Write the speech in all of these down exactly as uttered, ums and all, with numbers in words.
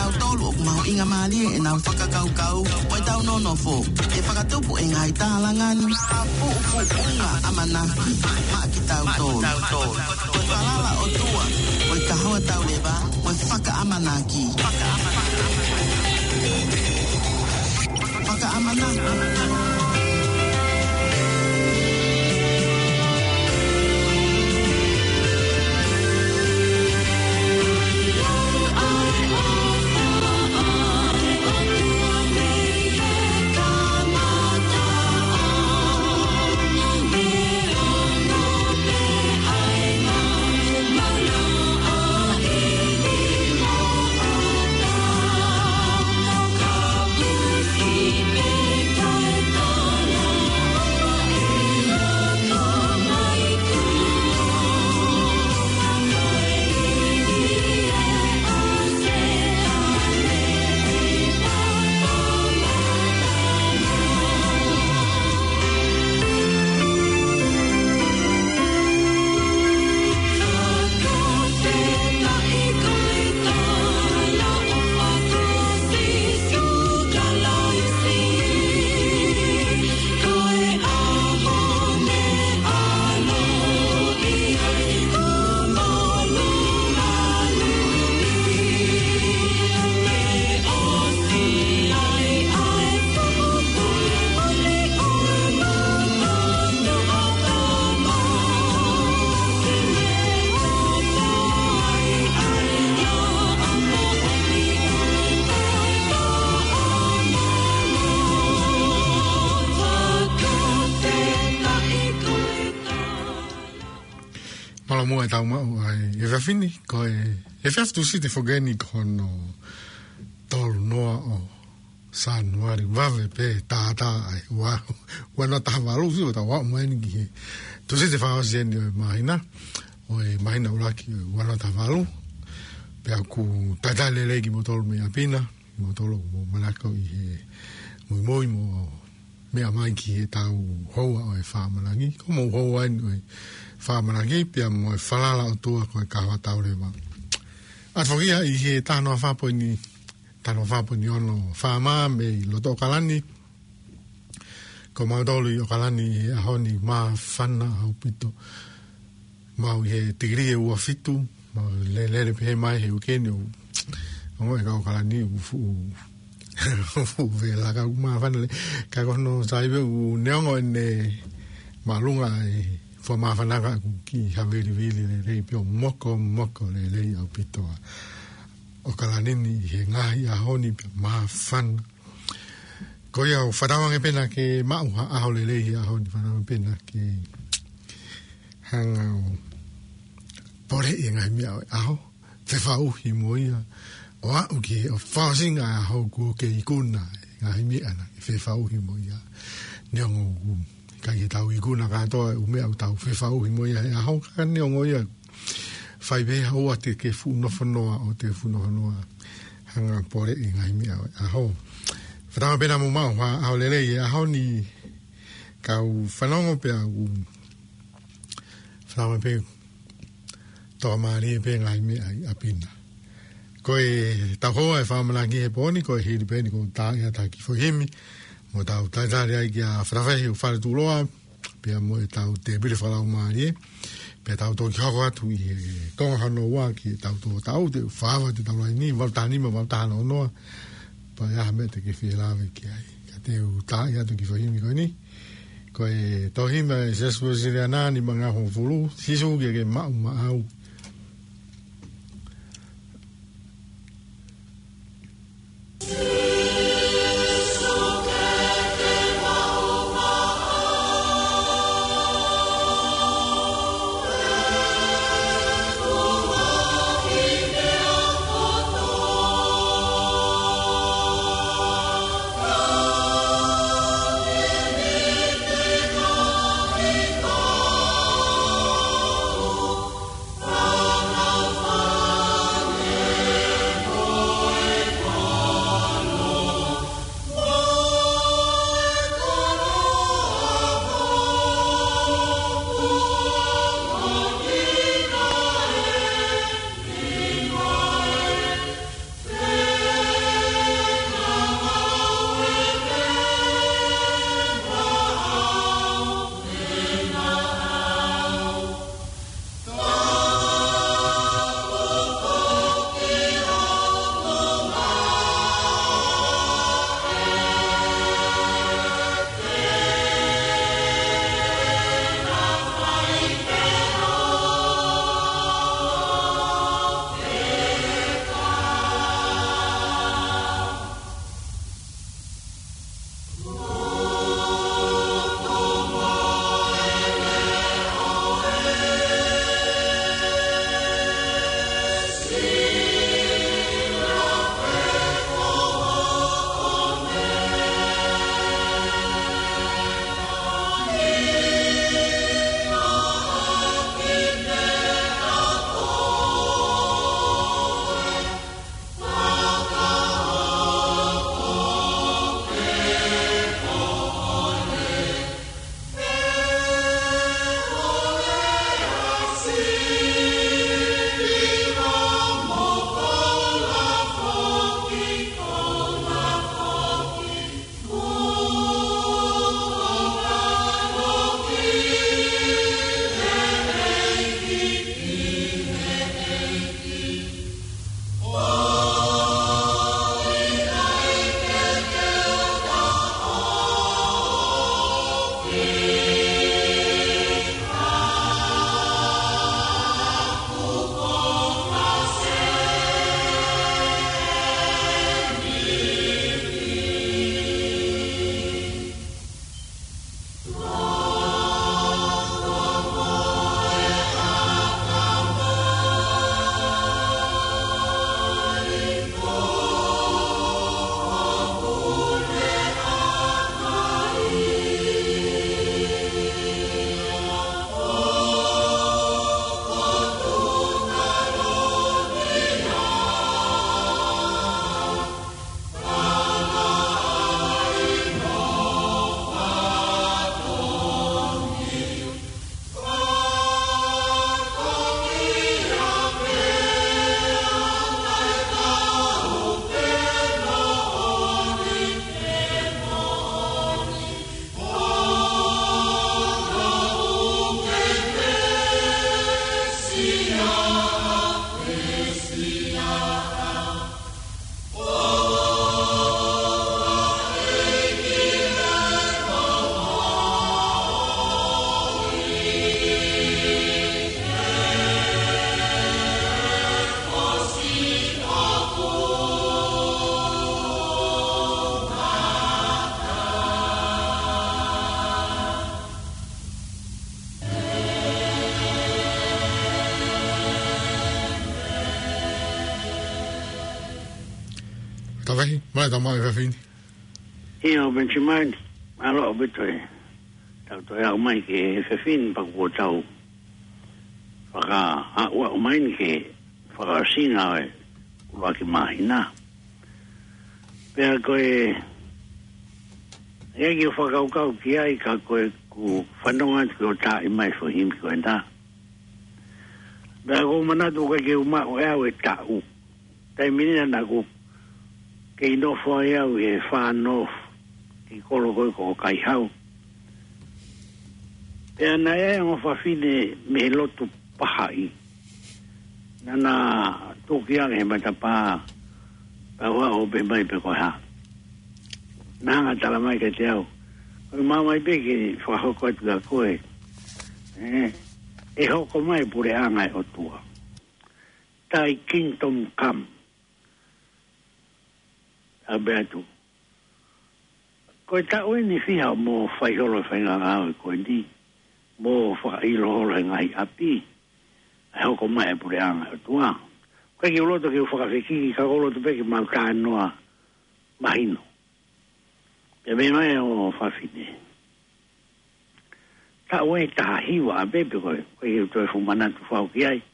tau tolu o mau inga mali e nau whakakaukau. Wai tau nono fo. E whakatupu e ngai tālangani. A pu pu unga amanaki. Ma ki tau tolu. Koe whalala o tua. Koe kahoa tau lewa. Koe whaka amanaki. Whaka amanaki. Whaka amanaki. Mo e tau mau ai e whawhini ko e e whaftu si te whogeni kono tolu noa o sanuari wawe pe tātā ai wa wana tahawaru si o ta wa mwani ki he tu si te whawasi eni o e mahina o e mahina uraki o wana tahawaru pe aku tata lele ki mo tolu mea pina mo tolu mo manako i he mui moi mo mea mai ki he tau hoa o e whamanagi ko mo hoa eni o e whamanagi pia mo e whalala o tua ko e kawa taurewa. At whakia i he tāno a whapo ni tāno a whapo ni ono whama me i loto o kalani ko mautolu i o kalani i a honi maa whana au pito mau i he tigiri e ua fitu mau le lere pe mai he ukeni o o e ka o kalani u fu u ve la ka maa whana le ka kono saibe u neongo ene malunga e fo ma fanaka ki haveri vili le rei pio moko moko le rei au pitoa o kalanini he ngai a honi pio ma fan ko ia o wharawang e pena ke mauha aho le rei a honi wharawang e pena ke hanga o pore i ngai mia o aho te whauhi mo ia o au ki o whausinga a hau ku ke ikuna ngai mia na i whauhi mo ia neongo u kai he tau i kuna katoa u mea u tau whewhau i moia e aho kakane o ngoia whai beha ua te ke whunowhanoa o te whunowhanoa hanga pore i ngai mea aho whanama pena mo mau ha aho lele i aho ni kau whanongo pia u whanama pe toa maari e pe ngai mea i apina koe tau hoa e whamanaki he poni koe hiri peni ko tā ia tā ki whohimi mo tau taitari ai ki a whrawhehi o whare tūroa, pia mo e tau te bire whalau maari e, pia tau tō ki hako atu i he konga hano wā ki e tau tō tau te whawa te tau lai ni, wau tānima, wau tāna o noa, pa ia me te ke whielawe ki ai, ka te u tāi atu ki whahimi koe ni, koe tō hima e sesua sire anani ma ngā hong furu, sisu ki e ke mau ma au, Oh vai, mai tama e vai. Io Benjamin, allora betoi. Tau to ya mai ke fefin pa ko tau. Faka a wa mai ke faka sina e wa ki mai na. Pe ko e e ki faka ka ki ai ka ko ku fanonga ko ta i mai fo him ko nda. Da ko mana do ke uma o ya we ta u. Tai minina na ko ke no fo ya we fa no ki kolo ko ko kai hau. E ana e o fa fine me lotu pahai. Nana tokia he mata pa pa wa o be mai pe ko ha. Nanga tala mai ke teo. O mama i pe ki fa ho ko tu ko e. Eh e ho ko mai pure anga o tua. Tai kingdom come. Aberto. Ko ta o ni fi ha mo fa holo fa nga ko ndi. Mo fa i lo lo ngai api ho ko mai pure anga tua ko ki lo to ki fa ka ki ka lo to pe ki ma ka no mahino e me mai o fa fine ta o ta hi wa be be ko ko ki to fu mana tu fa ki ai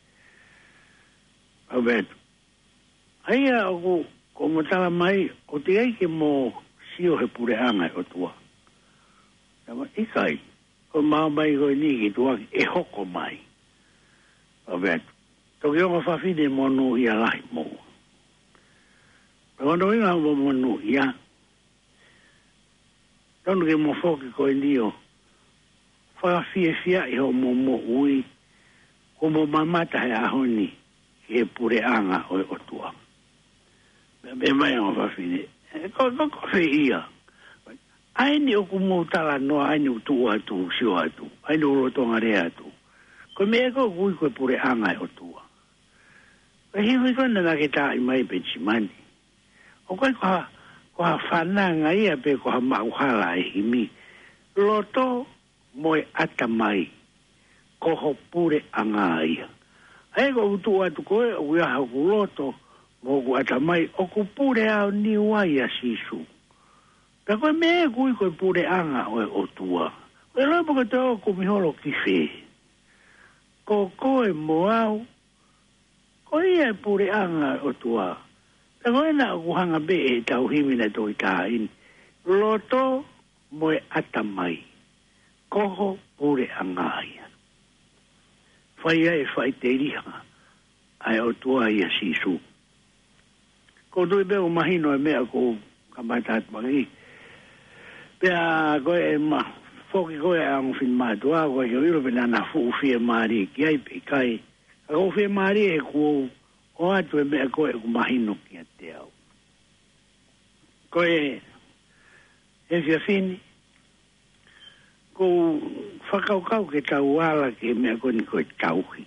o be ai a ko ko mo ta mai o te ai ki mo si o he pure anga o tua ta ma i kai ko mau mai ko ni ki tua e hoko mai. O bet. To ki o fa fide mo no ia lai mo. Ko no ia mo mo no ia. Tonu ke mo foki ko ndio. Fa fie fia i ho mo mo ui. Ko mo mamata he ahoni ke pure anga o o tua. Be mai o fa fide. Ko ko ko fe ia. Ai ni o kumu tala no ai ni tu atu sio atu ai no lo tonga re atu ko me ko gui ko pure anga o tua e hi vi ko na ke ta mai pe chimani o ko ko ko fana ngai pe ko ma uhala hi mi lo to moi atamai ko ho pure anga ai ai ko tu atu ko u ya ha ku lo to mo ku atamai o ku pure a ni wa ya sisu. Ta koe me kui koe pure anga o e o tua. Koe loi po te o kumiholo ki whe. Ko koe mo au. Koe ia pure anga o tua. Ta koe na o kuhanga be e tau himina to i taha ini. Loto mo e atamai. Koho pure anga ia. Whai ai whai te riha. Ai o tua ia sisu. Ko tui beo mahino e mea ko kamata atmangi. Pea koe ma foki koe ang fin matua koe ke wiro pena na fu fie mari ki ai pe kai a ko fie mari e ku o atu e mea koe ku mahino ki a te au koe e fia fini ko whakaukau ke tau ala ke mea koe ni koe tauhi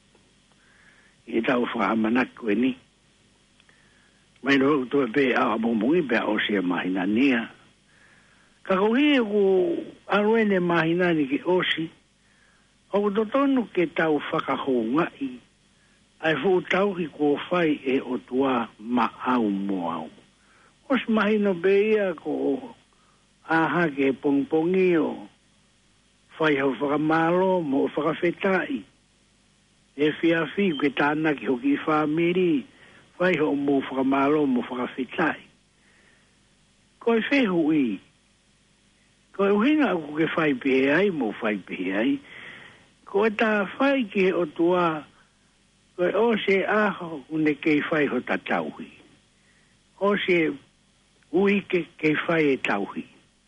i tau whakamanak koe ni mai no to pe a bombongi pe o sia mahina nia ka ko hi ku aruene mahina ni ki osi o do tonu ke tau whakahonga i ai fu tau ki ko fai e o tua ma au mo au os mahino be ia ko aha ke pongpongi o fai ho whakamalo mo whakawhetai e fia fi ke tāna ki hoki whamiri fai ho mo whakamalo mo whakawhetai koe whehu i koe uhinga aku ke whai pehe ai mo whai pehe ai koe tā whai ke o tua koe o se aho une kei whai ho ta tauhi o se ui ke kei whai e tauhi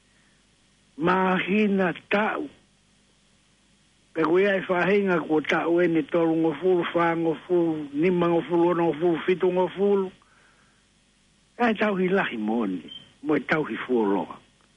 mahina tau pe koe ai whahinga ko tau ene toru ngo fulu whango fulu nima ngo fulu ono fulu fitu ngo fulu kai tauhi lahi moni mo e tauhi fuoloa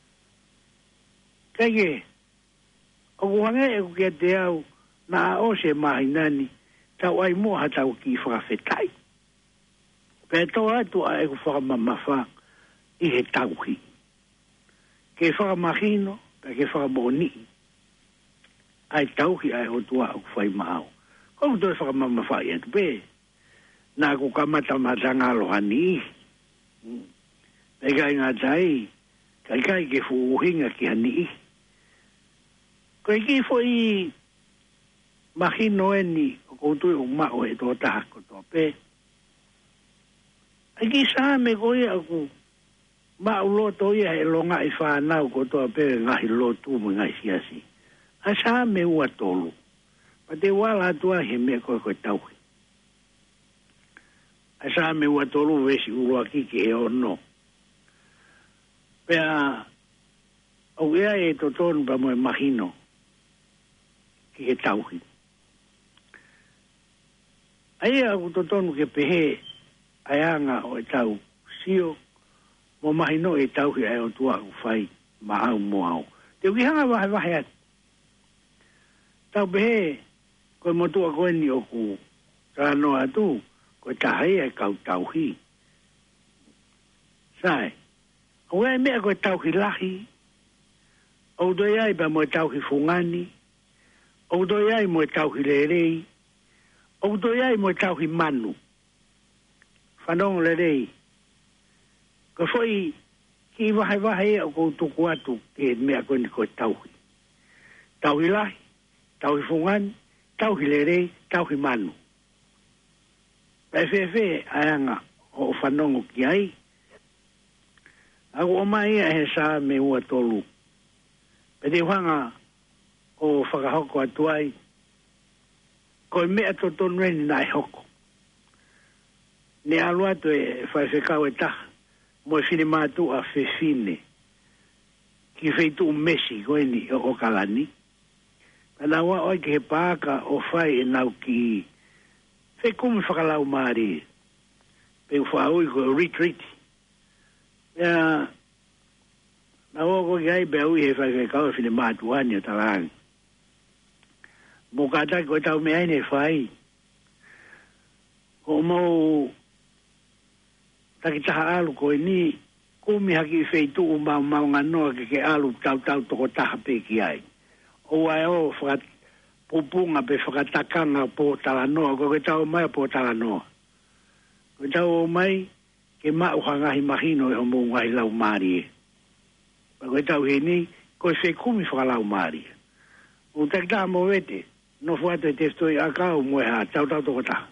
kage o kuhange e kukia te au na o se mahinani tau ai moha tau ki whakawhetai pe tau atu a e ku whakamamafa i he tauhi ke whakamahino pe ke whakamoni ai tauhi ai o tua au whai maau ko kuto e whakamamafa i atu pe na ku kamata matanga lohani e kai ngā tai, kai kai ke fuuhinga ki hani. Koe ki foi mahino eni, o koutui o mao e tō taha ko tō pē. Ai ki sā me koe aku, mao loto ia e longa i whānau ko tō pē ngahi lotu mo ngai siasi. A sā me ua tolu. Pa te wala atua he mea koe koe tauhi. A sā me ua tolu vesi urua ki ki e ono. Pea, au ea e to tonu pa moe mahino ki he tauhi. Ai aku to tonu ke pehe aianga o e tau sio mo mahino e tauhi ai o tua ku whai mahau mo au. Te uki hanga wahe wahe atu. Tau pehe koe motua koe ni o ku tāno atu koe tahai e kau tauhi. Sai. O e mea koe tauhi lahi, o doi ai pa moe tauhi fungani, o doi ai moe tauhi lerei, o doi ai moe tauhi manu. Whanong lerei. Ko foi ki wahe wahe o kou tuku atu ke mea koe ni koe tauhi. Tauhi lahi, tauhi fungani, tauhi lerei, tauhi manu. Pai whewhe ayanga o whanongo ki ai, ako o mai e sa me ua tolu. Pete whanga o whakahoko atuai, ko e mea to tonu eni nai hoko. Ne alu atu e whaiwhekau e taha, mo e whine mātu a whewhine, ki wheitu mesi ko eni o kalani. Pana wa oi ke he pāka o whai e nau ki whekumi whakalau maari, pe whaui ko retreat. Ya, na oko ki ai bea ui he whai kau e whine mātuani o talangi. Mo kātai koe tau me aine whai. Ko mau takitaha alu koe ni, kumi haki i wheitu u mau mau nganoa ke ke alu tau tau toko taha pe ki ai. O ai o whakat pupunga pe whakatakanga po talanoa, ko ke tau mai po talanoa. Ko tau mai, ke mau hangahi mahino e o mou ngai lau maari e. Pa koe tau he ni, koe whai kumi whakalau maari e. O takita mo wete, no fuato e testoi akau moe ha tau tau toko taha.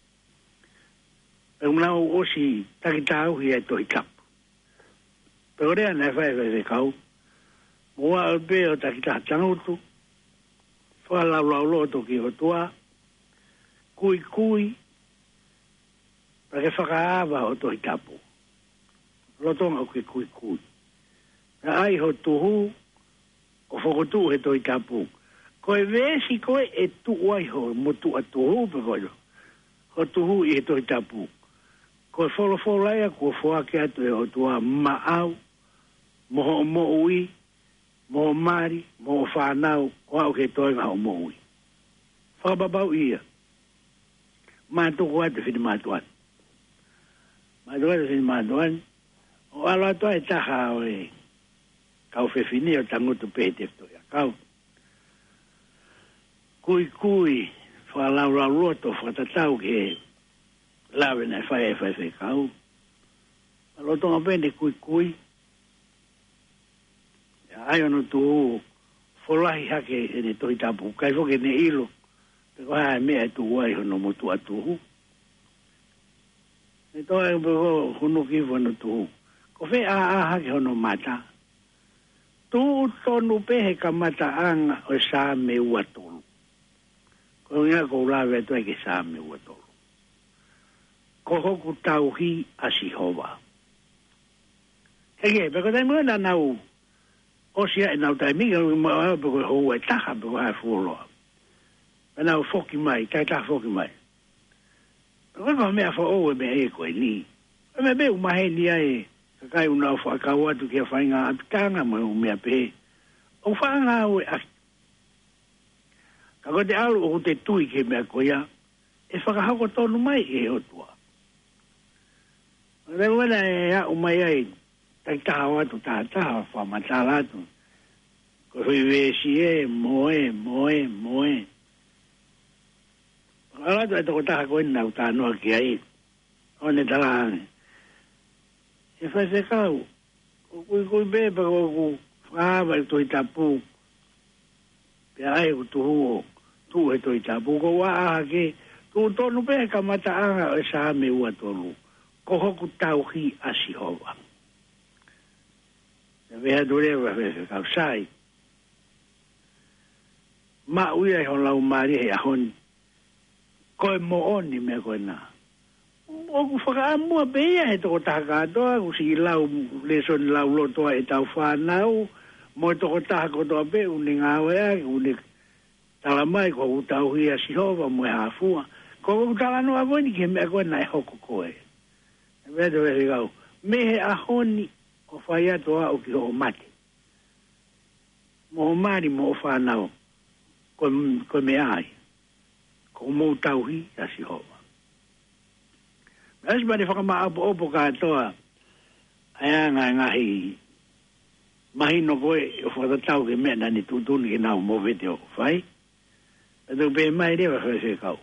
E unau osi takita au hi e tohi tapu. Pe orea nei whai whai whai kau. Moa alpe o takita tangutu, whalau lau loto ki o tua, kui kui, pa ke whakaava o tohi tapu. Lotonga o ke kui kui. Na ai ho tuhu, o whakotu he tohi tapu. Koe vesi koe e tu ai ho, mo tu a tuhu pe koe. Ho tuhu i he tohi tapu. Koe wholo wholo laia, koe whaake atu e o tua maau, moho mo ui, moho mari, moho whanau, o au ke toenga o mo ui. Whakababau ia. Mātuku atu whini mātuan. Mātuku atu whini mātuan. O alo atua e taha o e kau whewhini o tangutu pehe tefto ia. Kau. Kui kui, whalau rau roto, whatatau ke lawe nei whae e whae whae kau. Alo tonga pene kui kui. Ai ono tu folahi hake e ne tohi tapu. Kai foke ne ilo. Peko hae mea e tu uai hono motu atuhu. Ne toa e peko hono kifu hono tuhu. Ko whe a a hake hono mata. Tu tonu pehe ka mata anga o saa me ua tolu. Ko ngā ko lawe atu eke saa me ua tolu. Ko hoku tauhi a Sihova. Heke, peko tai mua na nau o sia e nau tai minga mo a peko hou e taha peko hae fuoloa. Pa nau foki mai, tai taha foki mai. Peko ko mea fo o e me e koe ni. E me me umahe ni ai kakai unau fo a kau atu kia whainga apitanga mo e umea pehe. O whaanga o e aki. Kako te alu o te tui ke mea koia, e whakahako tonu mai e o tua. Re wena e a umai ai, tai taha watu taha taha, whamatala atu. Ko hui wesi e, moe, moe, moe. Alatu e toko taha koe nau tānoa ki ai. O ne tala ane. E whai se kau, Kui kui be pa ko fa va to itapu. Pe ai ko tu tu e to itapu ko wa ke tu to no be ka mata a sa me wa to lu. Ko hoku tau hi asihova. E vea dure wa ve ka sai. Ma uia ho lau mari he ahon. Ko mo oni me ko na. O ku whaka mua bea he toko taka atoa, ku si lau le son lau lotoa e tau whanau, mo e toko taka kotoa be, une ngāwea, une talamai, ko ku tau hia sihova, mo e hafua. Ko ku tala noa wani ke mea koe na e hoko koe. E mea te wehe kau, me he ahoni o whai atoa o ki ho mate. Mo ho mari mo o whanau, ko me ai, ko mo tau hia sihova. As ba de whakama apo opo katoa aya ngā ngahi mahi no koe o whakatau ke mea nani tutuni ke nau mo vete o whai. Atu pe mai rewa whai kau.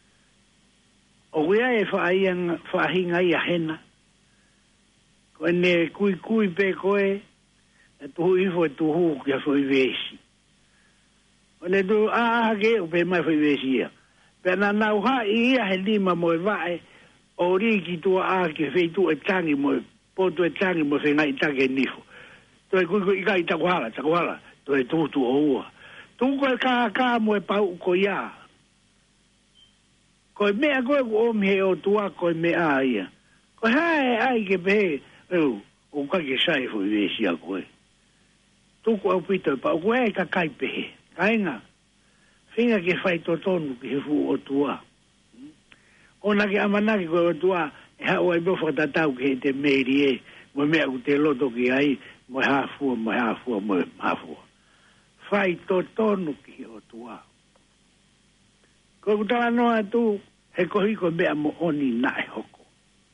O kuia e whaahinga i a hena. Koe ne kui kui pe koe e tuhu ifo e tuhu kia whai vesi. O ne tu a a ke o pe mai whai vesi ia. Pe na nau ha i ia he lima mo e vae o riki tua a ke feitu e tangi mo poto e tangi mo whenga i take nifo. To e kuiko i kai takuhala, takuhala, to e tutu o ua. Tuko e ka ka mo e pau ko ia. Ko e mea koe ko omi he o tua ko e mea ia. Ko hae ai ke pehe, eu, o ka ke sai fu i vesi a koe. Tuko au pito e pau, ko e ka kai pehe. Kainga, whenga ke whai totonu ki he fu o tua. Ona ke amanaki koe o tua, e hao ai bofa tatau ke te meiri e, mo mea ku te loto ki ai, mo e hafua, mo e hafua, mo e hafua. Whai to tonu ki o tua. Koe kutala noa tu, he kohi ko mea mo oni na e hoko.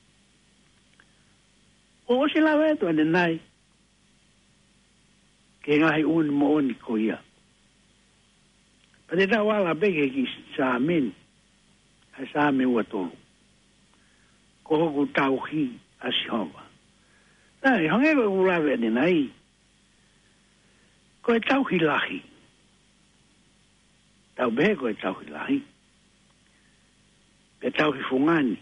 O osi la wetu ane nai, ke ngahi uni mo oni ko ia. Pate ta wala beke ki sa ameni. A sa me ua tolu. Ko hoku tau hi a sihova. Nai, honge koe kulawe ane nai. Ko e tau hi lahi. Tau behe ko e tau hi lahi. Pe tau hi fungani.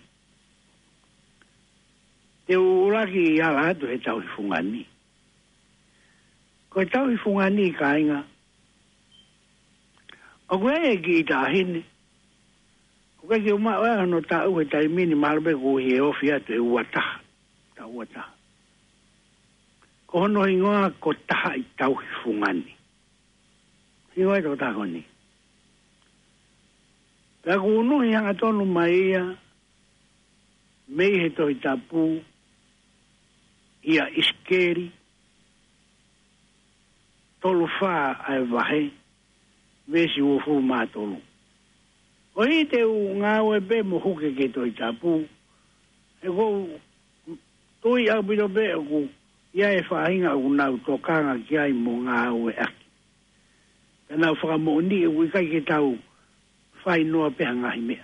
Te uraki i ala atu he tau hi fungani. Ko e tau hi fungani ka inga. O koe e ki i tahine. Ko ke uma wa no ta u ta mini malbe ko he ofi atu e uata ta uata ko no ingoa ko ta i tau fungani ingoa to ta koni ta ko no hanga tonu mai ia me he to itapu ia iskeri tolu fa ai vahe vesi o fu ma tolu. O i te u ngā ue be mo huke ke toi tapu. E ko tui au bito be o ku ia e whahinga o nau tokanga ki ai mo ngā ue aki. Ka nau whakamo ni e wikai ke tau whai noa peha ngahi mea.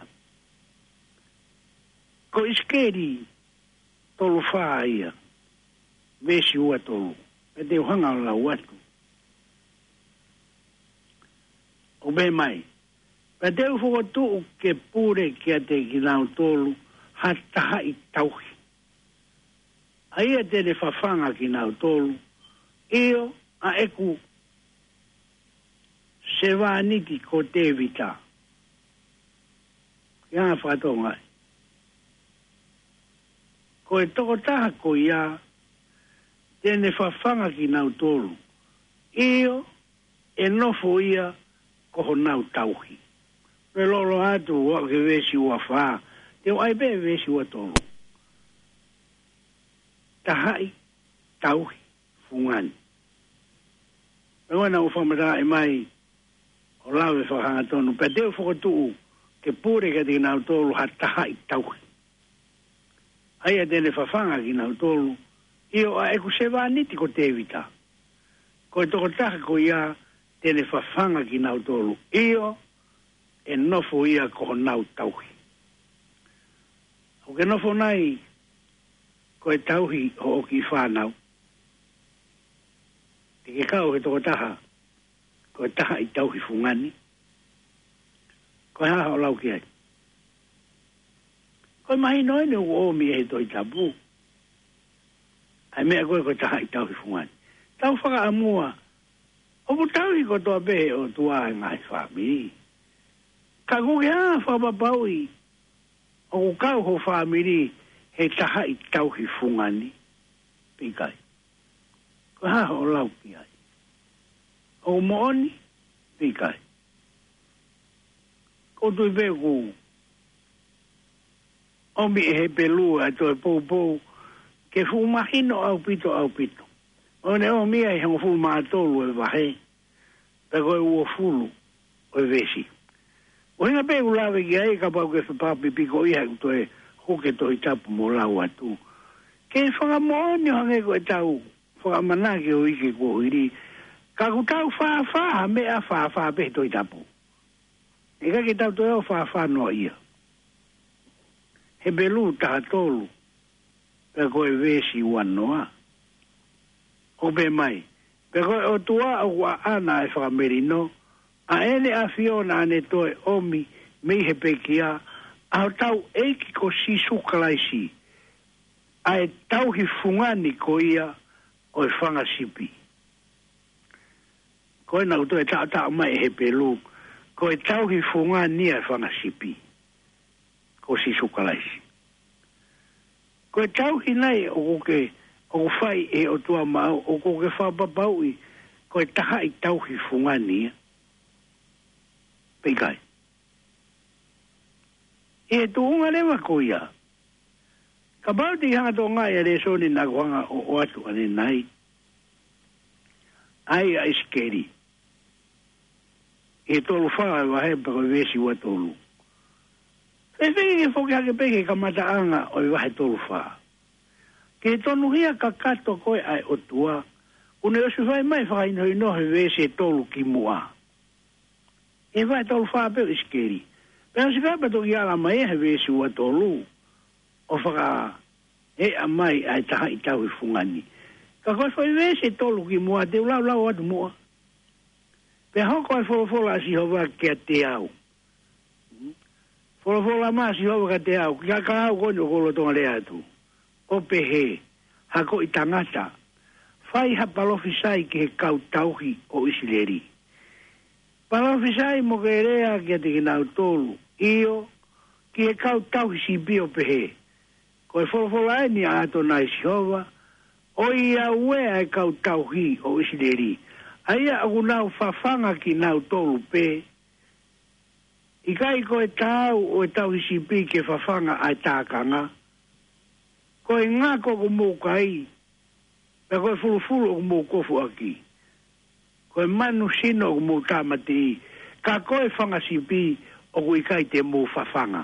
Ko iskeri tolu whaa ia. Vesi ua tolu. E te uhanga o lau atu. O be mai. Pa te ufoko tu ke pure ki a te ki nau tolu hataha i tauhi. Aia te ne whawhanga ki nau tolu. Io a eku se wāniti ko te vita. Ia ngā whakatonga. Ko e toko taha ko ia te ne whawhanga ki nau tolu. Io e nofo ia ko ho nau tauhi. Pe lolo atu wa ke vesi ua wha. Te o ai be vesi ua tolu. Tahai tauhi fungani. Pe wana u whamata e mai o lawe whakanga tonu. Pe te u whakotu ke pure ka te nau tolu ha tahai tauhi. Aia tene whawhanga ki nau tolu. Io a eku se wāniti ko te vita. Ko e toko taka ko ia tene whawhanga ki nau tolu. Io e nofo ia ko nau tauhi. O ke nofo nai ko e tauhi o ki whanau. te ke kau he toko taha, ko taha i tau hi fungani, ko ha o lau ki ai. Ko mahi noi ne o mi e toi tapu, ai mea koe ko taha i tau hi fungani. Tau whaka amua, o pu tau hi ko toa pehe o tua e ngai whamiri. Ka kuke a whapapau i, o kau ho whamiri, he taha i tau hi fungani, pikai. Ko ha o lau ki ai. O mooni, pikai. Ko tui pe ku, o mi e he pelu a toi pou pou, ke fu mahino au pito au pito. O ne o mi e he fu maatolu e vahe, pe koe ua fulu o e vesi. O hinga pe ulawe ki ai ka pau ke whapapi piko iha ku toe hoke toi tapu mo lau atu. Ke whaka mooni hange koe tau, whaka manake o ike ko hiri, ka ku tau wha-wha mea wha-wha pe toi tapu. E ka ke tau toi o wha-wha noa ia. He belu taha tolu, pe koe vesi wanoa. O pe mai, pe koe o tua o wa ana e whakamerino, a ele a fiona ane toe omi mei he pekia, a tau eiki ko sisu kalaisi, a e tau hi fungani ko ia o e whanga sipi. Ko e nau toe ta ta mai he pelu, ko e tau hi fungani e whanga sipi, ko sisu kalaisi. Ko e tau hi nei o kuke, o whai e o tua mau, o kuke whapapaui, ko e taha i tau hi fungani, Pikai. E tu unga lewa ko ia. Ka bauti hanga to ngai e re soni na kuanga o, o atu ane nai. Ai a iskeri. E tolu whaa e wahe pa koe vesi wa tolu. E whengi ke whoki hake peke ka mata anga o i wahe tolu whaa. Ke tonu hia ka kato koe ai o tua. Une osu whai mai whakaino ino he vesi e tolu ki mua. E vai tolu wha peo iskeri. Pea si kapa toki ala mai e he vesi ua tolu. O whaka e a mai ai taha i tau i fungani. Ka koe whai vesi tolu ki mua te ulau lau atu mua. Pea hoko ai wholofola si hova kia te au. Wholofola maa si hova ka te au. Kia ka au kono kolo tonga lea atu. O pehe. Hako i tangata. Whai hapalofi sai ki he kau tauhi o isileri. Palofisai mo ke rea kia te kinau tolu. Io, ki e kau tau si pio pehe. Ko e wholofola e ni a ato nai si hova. O ia ue ai kau tau hi o isileri. Aia aku nau whawhanga ki nau tolu pe. I kai ko e tau o e tau si pi ke whawhanga ai tākanga. Ko e ngā koko mō kai. Pe ko e fulufulu o mō kofu aki. Ko e manu sino o mō tāmati, ka koe whangasipi o kui kai te mō whawhanga.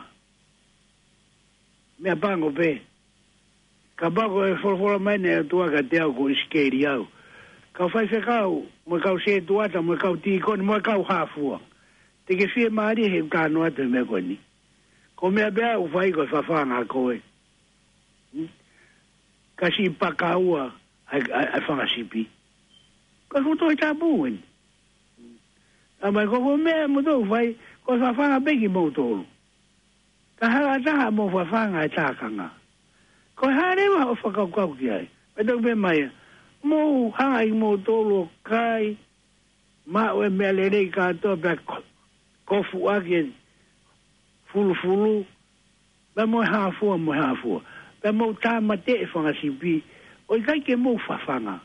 Mea pango pe, ka bako e wholofola maine e tua ka te au ko iskeri au. Ka whai whekau, mo kau se tuata, mo kau tīkoni, mo kau hāfua. Te ke whie maari he kāno atu me koni. Ko mea bea u whai ko whawhanga koe. Ka si pakaua ai whangasipi. Ko futo i tapuin. Amai ko mea mo tau whai, ko whawhanga peki mo tolu. Ka hala taha mo whawhanga e tākanga. Ko harewa o whakaukau ki ai. Pe tau pe mai, mo hanga i mo tolu kai, ma o e mea lerei kātoa pe kofu ake fulu fulu, pe mo hāfua mo hāfua. Pe mo tāmate e whangasipi, o i kai ke mo whawhanga.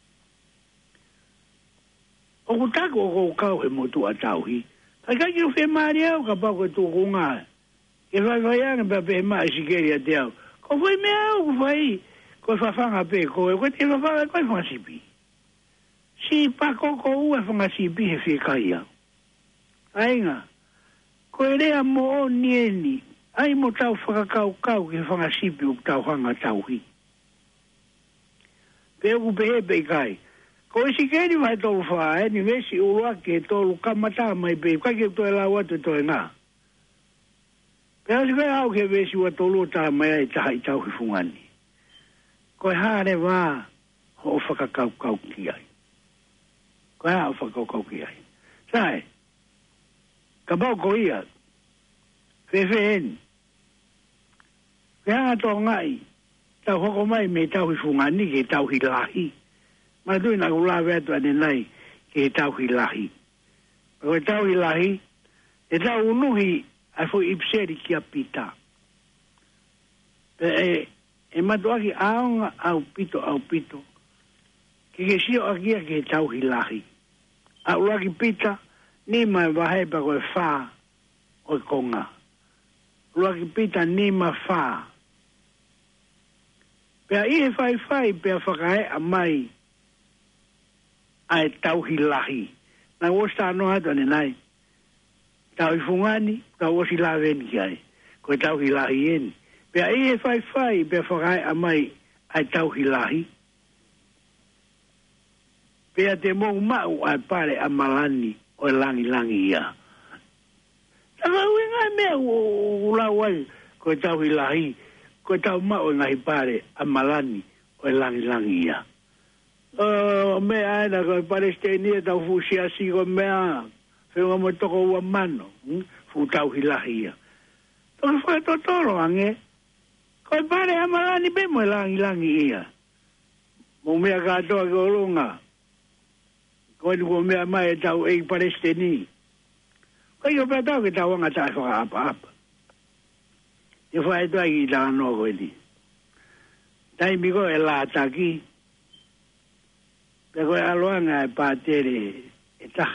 O ku tako o kou kau he motu a tauhi. Kai kai ki o whi maari au ka pau koe tō kunga. Ke whai whai anga pa pe maa sikeri a te au. Ko whai mea au ku whai. Ko whawhanga pe koe. Ko te whawhanga koe whangasipi. Si pa koko ua whangasipi he whi kai au. Ainga. Ko e rea mo o nieni. Ai mo tau whakakau kau ke whangasipi o tau hanga tauhi. Pe o ku pe he pe kai. Ko isi keni vai tolu wha, e ni vesi urua ke tolu kamata mai pe, kai ke toi lau atu toi ngā. Pea si kai au ke vesi ua tolu taha mai ai taha i tau hi fungani. Ko e haare wā, ho o whakakau kau ki ai. ko ha fa ko ko ki ai sai ka ba ko ia fe fe en ya to ngai ta ho ko mai me ta hu funga ni ke ta hu lahi ma tu na ku la ve to ni nai ke ta hu lahi ko ta hu lahi e ta unuhi a fu ipseri ki apita e e ma do aki aonga au pito au pito ke ke sio aki ke ta hu lahi a ulaki pita ni ma va he pa ko fa o konga ulaki pita ni ma fa pe ai fai fai pe fakai a mai ai tau hilahi na wosta no ha done nai tau fungani tau wosi la ven kai ko tau hilahi en pe ai fai fai pe fakai a mai ai tau hilahi pe te mo mau ai pare a malani o langi langi ia tanga winga me o la wai ko tau hilahi ko tau ma o ngai pare a malani o langi langi ia uh, me ai na ko palestini tau fusia si ko me a fe mo toko wa mano hm? fu tau hilahi ia to fa to toro ange ko pare a malani be mo langi langi ia mo me ka to ko lunga ko ni ko me mai tau e palestini ko yo pa tau ke tau nga ta fa apa apa e fai to ai da no ko di dai mi ko e la ta ki pe ko aloanga pa tere eta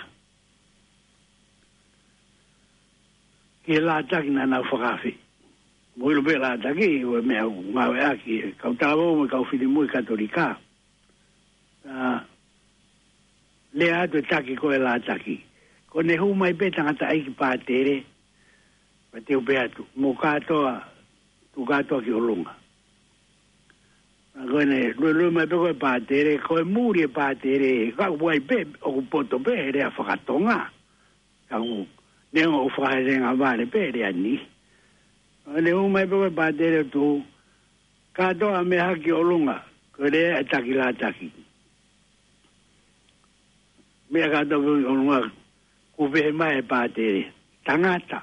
ke la ta ki na na fa fi mo lo be la ta ki o me ma wa ki ka ta bo mo ka fi mo katolika ah le a to ta ki ko e la ta ki ko ne hu mai pe tanga ta ai ki pa tere pa te upe atu mo katoa tu katoa ki olunga agone lo lo mai pe ko pa tere ko muri pa tere ka wai pe o poto pe re a fakatonga ka u ne o fa re nga vale pe re ani ne hu mai pe ko pa tere tu katoa me ha ki olunga ko re atakila ataki me ka to olunga ku ve mai pa tere tangata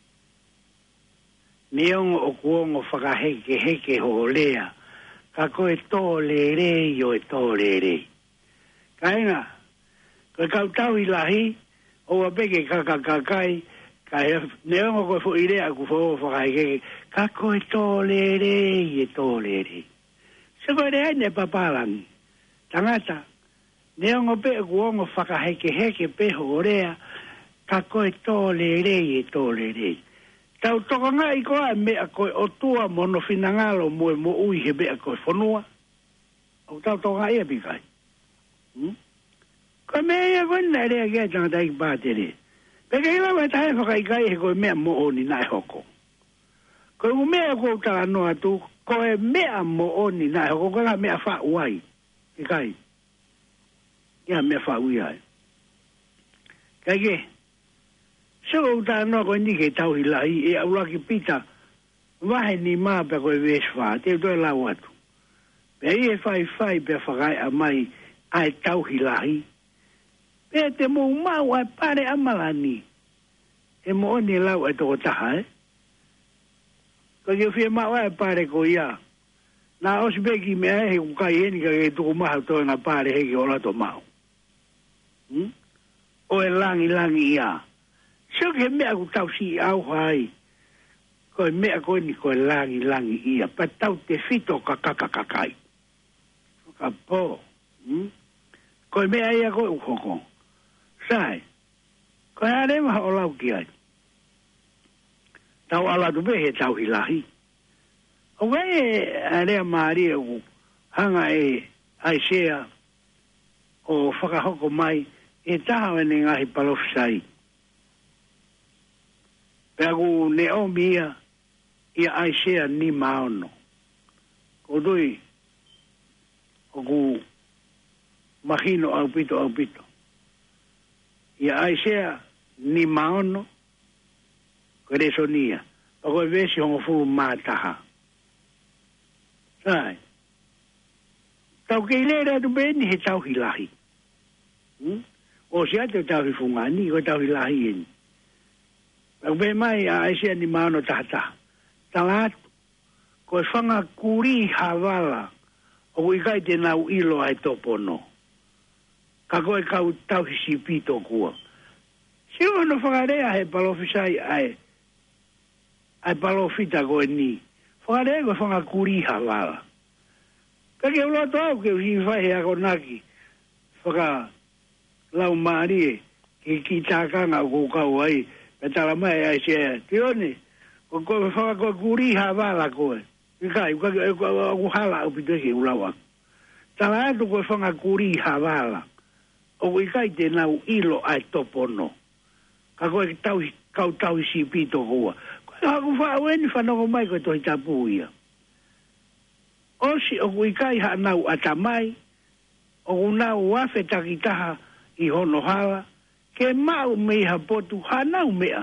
neong o kuongo whakaheke heke ho lea ka koe tō le re yo e tō le re ka inga koe kau tau i lahi o a peke kakakakai ka neong o koe fu i rea ku fo whakaheke ka koe tō le re e tō le re se koe rea ne papalangi tangata neong o pe kuongo whakaheke heke pe ho lea ka koe tō le re e tō le re tau toka ngai koa me a koe o tua mono finangalo mo mo ui he be a koe whanua o tau toka ngai e pikai hmm? koe mea ia koe nai rea kia tanga taiki pātere peke ila wai tae whakai kai he koe mea mo oni nai hoko koe u mea koe tala noa tu koe mea mo oni nai hoko koe la mea wha uai pikai ia mea wha ui ai kai ke so ta no ko ni ke tau hilai e aula ki pita vai ni ma pe ko vesfa te do la watu pe e fai fai pe fagai a mai ai tau hilai pe te mo ma wa pare amalani e mo ni la wa to ta ha ko yo fi ma wa pare ko ya na os begi me e ku kai ni ke tu ma to na pare he ke ola to ma hm o e langi langi ya so ke mea ku tau si au hai ko mea ko ni ko langi langi ia pa tau te fito kakakakai ka po hm ko mea ia ko ukoko sai ko ale ma o lau ki ai tau ala tu be he tau hilahi o wei ale mari o hanga e ai sea o whakahoko mai e taha ni ngahi palofsai Pegu ne o mia ia aisea ni maono. Ko dui o ku mahino au pito au pito. Ia aisea ni maono ko resonia. O ko vesi hongo fulu mataha. Sai. Tau ke ilera tu beni he tau hilahi. Hmm? o sia te tau fungani ko tau lahin o be mai a ese ni mano tata talat ko fanga kuri havala o i kai te nau ilo ai topono ka ko ka tau sipito ko si ono fangarea he palofisai ai ai palofita ko ni fangarea ko fanga kuri havala ka ke lo to ke hi fai a konaki faka lau marie ki ki taka nga ko ka wai petala mai ai se tione ko ko faka ko kuri havala ko kai ko ko hala o pito ke ulawa tala to ko fanga kuri havala o i kai te nau ilo ai topono ka ko tau ka tau si pito ko ko ha ko fa wen fa no mai ko to tapuia o si o i kai ha nau atamai o nau wa feta kitaha i hono hala ke mau me ha potu ha nau mea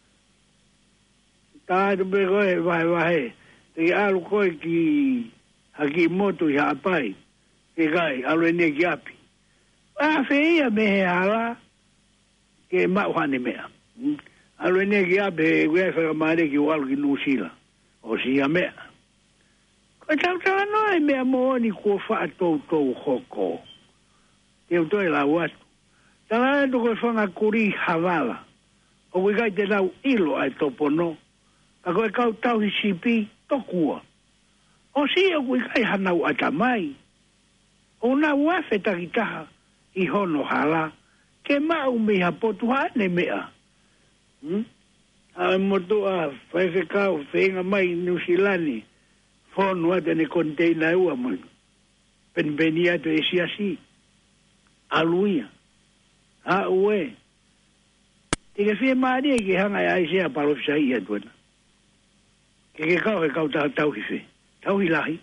ta de be vai vai vai te alu ko ki haki moto ya apai ke gai alu ne ki api a feia me hala ke mau hane mea alu ne ki api we fa mare ki walu ki nusila o si a mea ko tau tau no e mea mo ni ko fa to to hoko te to la wat tala to ko fa kuri havala o we gai te nau ilo ai topono ka ko ka tau sipi tokua o si o we gai hanau atamai o na wa feta kitaha i hono hala ke mau me ha potu hane mea hm a moto a fai fe ka fenga mai New Zealand fon wa de ne container u mo pen benia to esi asi aluia a uwe te ke fie maari ke hanga ya isi a palo fisai ia tuana ke ke kau ke kau tau tau hife tau hilahi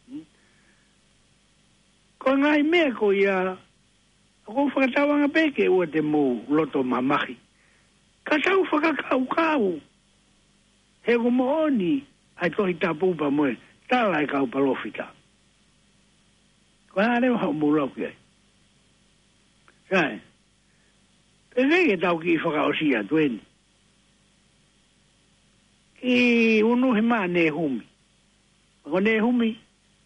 ko ngai mea ko ia ko whakatawanga peke ua te mō loto mamahi ka tau whakakau kau he ko mo oni ai tohi tapupa moe tala e kau palofita ko hane wa mo lau ki ai kai e vege tau ki whakaosia tueni ki unu he maa ne humi ko ne humi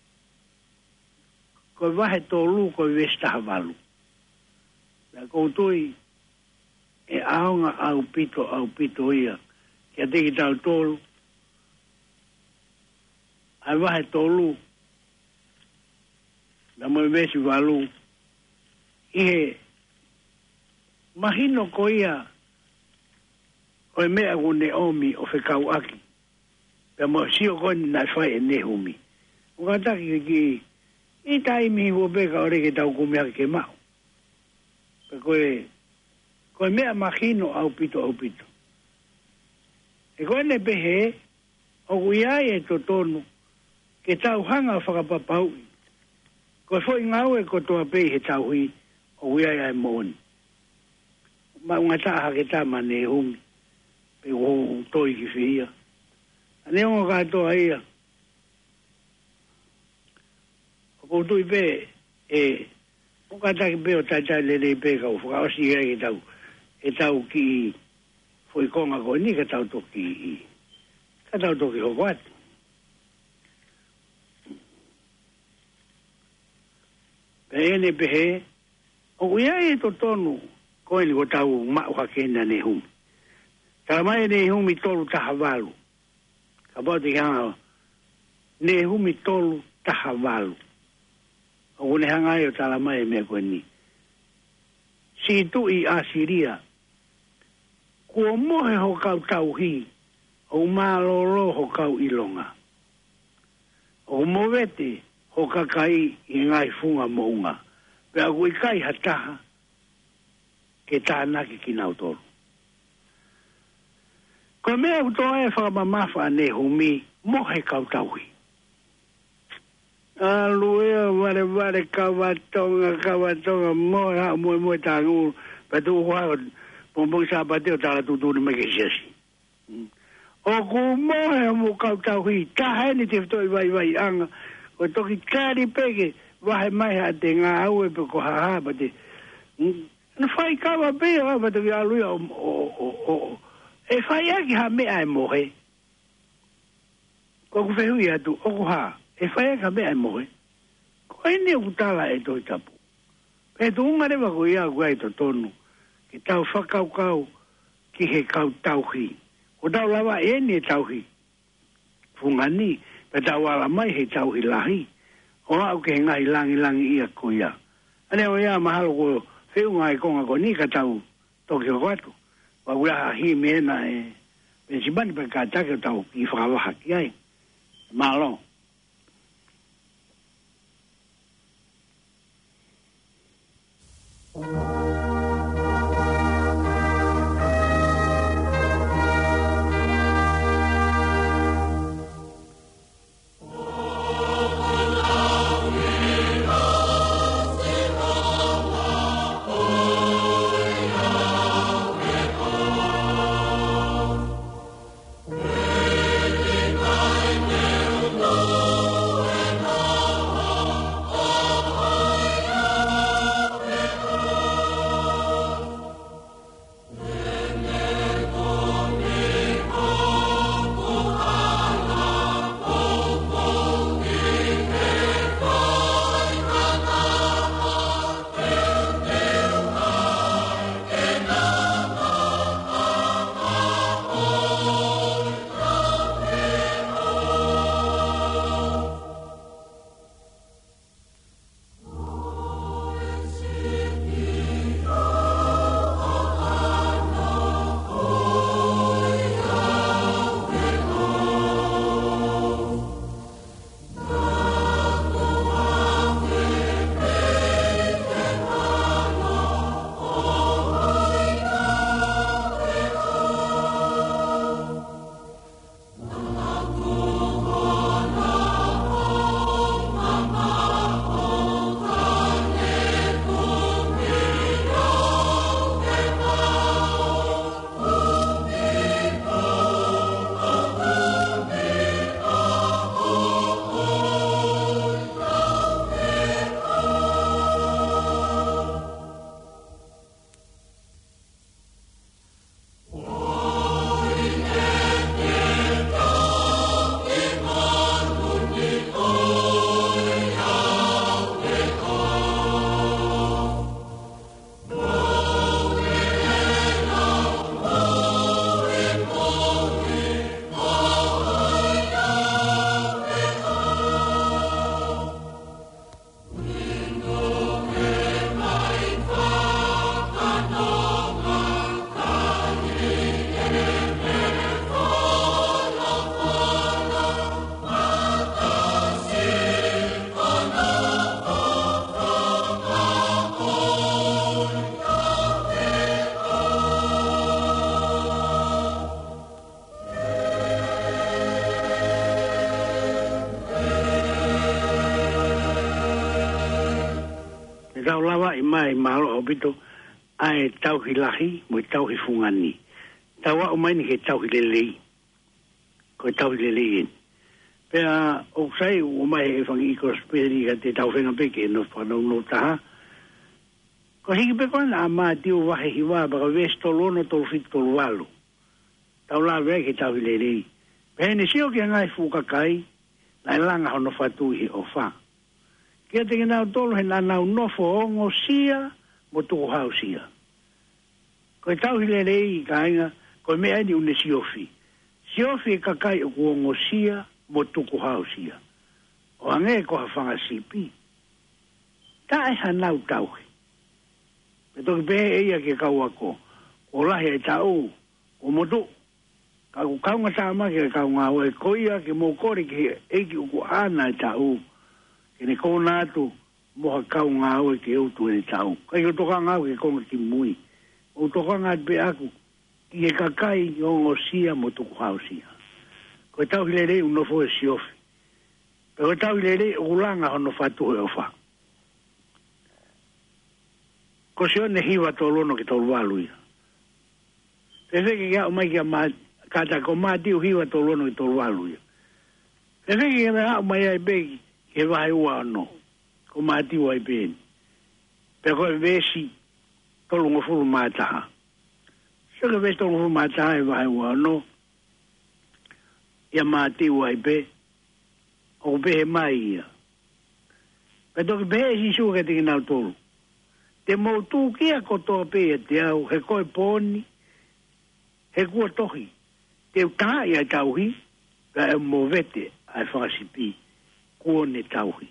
ko wahe tolu ko vesta havalu la koutoi e aonga au pito au pito ia kia teki tau tolu ai wahe tolu na moe mesi walu ihe mahino ko ia o e mea gune omi o whekau aki pe mo sio koni na whai e nehumi o kataki ki i tai mihi wo beka o reke tau kumiaki ke mau pe koe koe mea mahino au pito au pito e koe ne pehe o kuiai e to tonu ke tau hanga whakapapau koe fo ingau e kotoa pei he tau hui o kuiai ai mooni ma unga taha ke tama ne humi pe wo toi ki fia ane onga katoa ia o koutui pe e o kataki pe o tatai lele pe ka o whakaosi ia e tau e tau ki foi konga ko ni ka tau toki ka tau toki ho kwat pe ene pe he o ia e to tonu ko ni ko tau ma o kena ne hum ta mai ne hum i tolu ta havalu ka ba de ga ne hum i tolu ta havalu o ne hanga yo ta la mai me ko ni si tu i asiria ko mo he ho ka tau hi o ma lo lo ho ka ilonga o mo vete ho ka kai i ngai funga mo unga pe a kui kai hataha ke tāna ki ki nautoro. Ko mea utoa e whakamamafa ne humi mohe kautauhi. Aluea ware ware kawatonga kawatonga moe ha moe moe tāngu patu hoa pompong sa pateo tāla tuturi me ke siasi. O ku mohe mo kautauhi tahe ni te ftoi vai vai anga o toki kari peke wahe mai ha te ngā aue pe ko haha pate na fai ka va be va va te alu o o o e fai aki ha me ai mohe ko ku fehu ia tu o ha e fai aki ha me ai mohe ko ini o tala e to tapu e tu unga rewa ko ia ko ai to tonu ki tau whakau kau ki he kau tauhi o tau lawa e ni tauhi fungani pe tau ala mai he tauhi lahi o au ke ngai langi langi ia ko ia ane o ia mahalo ko feu ngai konga ko ni ka tau toki o watu wa ua hi mena e e sibani pe ka take tau i whakawaha ki ai malo tau lava i mai malo o bito ai tau hi lahi mo tau hi fungani tau o mai ni he tau hi lelei ko tau hi lelei pe o sai o mai e fangi ko speri ga te tau fenga peke no fa no no ta ko hi pe ko na ma ti o wa hi wa ba vesto lono to fit to walo tau la ve ke tau hi lelei pe ni sio ke ngai fu ka kai na langa hono fatu hi o fa kia te ngā tolo he nā nau nofo o ngō sia mo tō hau sia. Koe tau hile rei ka inga, koe mea ni une siofi. Siofi e kakai o kua ngō sia mo tō hau sia. O ange ko ha whanga sipi. Ta e ha nau tauhi. Me toki pehe eia ke kau ako. O lahi e tau, o motu. Ka ku kaunga tā maki e kaunga o e koia ke mō kore ke eiki o ku ana e tau. Kene kōna atu moha kau ngā oe ke utu e tau. Kai o toka ngā ke konga ki mui. O toka ngā pe aku ki e kakai o ngō sia mo tuku hau sia. Koe tau hile rei unofo e siofi. Pe koe tau hile rei ulanga hono fatu e ofa. Ko se one hiwa tō lono ki tō waluia. Pe wheke kia o mai kia mā, kata ko mā tiu hiwa tō lono ki tō waluia. Pe wheke kia mea o mai ai begi. Ke vai ua no, ko mati wai pen. Pe koe vesi, tolu ngofulu mata. Saka ve tolu ngofulu mata e vai wa no. Ia mati wa ibe. O be mai ia. Pe toki be si su ke tiki nau tolu. Te mo tu kia kotoa pe e te au, he koe poni, he kua tohi. Te uta ia tauhi, ka e mo vete ai whakasipi, kua ne tauhi.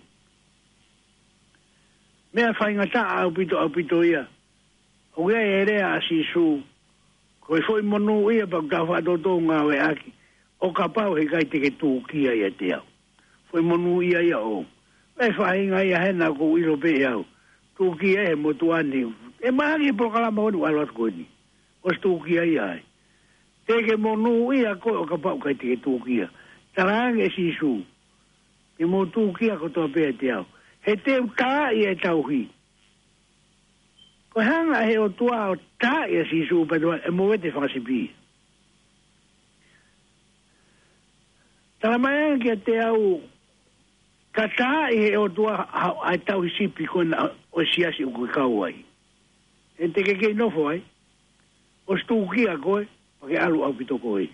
Mea whaingata au pito au pito ia, o ia e rea a si su, koe foi monu ia pa kutau whatoto ngā we aki, o ka pau he kai te ke tu kia ia te au. Foi monu ia ia o. Mea whainga ia hena ko ilo pe au. Tukia e motuani. E maangi prokalama honi walot koni. Os tukia ia. Teke monu ia ko o kapau kai teke tukia. Tarang e sisu. E mo tukia ko toa pea te au. He te uta ia e tauhi. Ko hanga he o tua o ta ia sisu patua e mo wete whakasipi. Taramaya ki te au ka ta e o tua ai tauhi sipi kona o siasi o koe kau ai. E te kekei nofo ai. O stukia koe, pake alu au pito koe.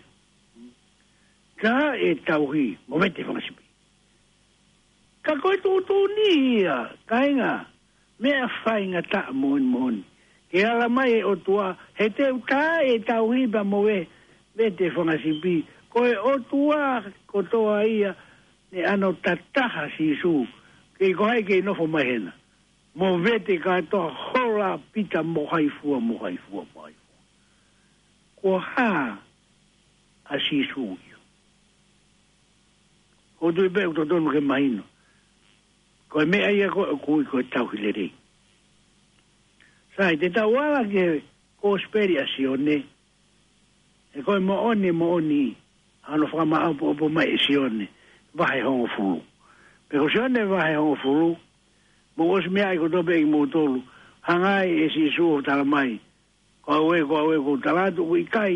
Ka e tauhi, mo mete whangasipi. Ka koe tūtū ni ia, ka inga, mea whainga ta mohoni mohoni. Ke ala mai e o tua, he te uta e tauhi pa mo we, mete whangasipi. Koe o tua kotoa ia, ne ano tataha si su, ke koe kei nofo mai hena. Mo vete ka toa hola pita mo haifua, mo haifua, mo haifua. Ko ha a si suio. Ko tui pe uto tonu ke mahino. Ko e mea ia ko kui ko e tau hilerei. Sai, te tau ala ke ko speri a sione. E ko e mo oni, mo oni. Ano whakama aupo opo mai e sione. Vahe hongo fulu. Pe ko sione vahe hongo fulu. Mo os mea i ko tope i mo tolu. Hangai e si suo tala mai. Ko awe, ko awe, ko talatu, ko ikai.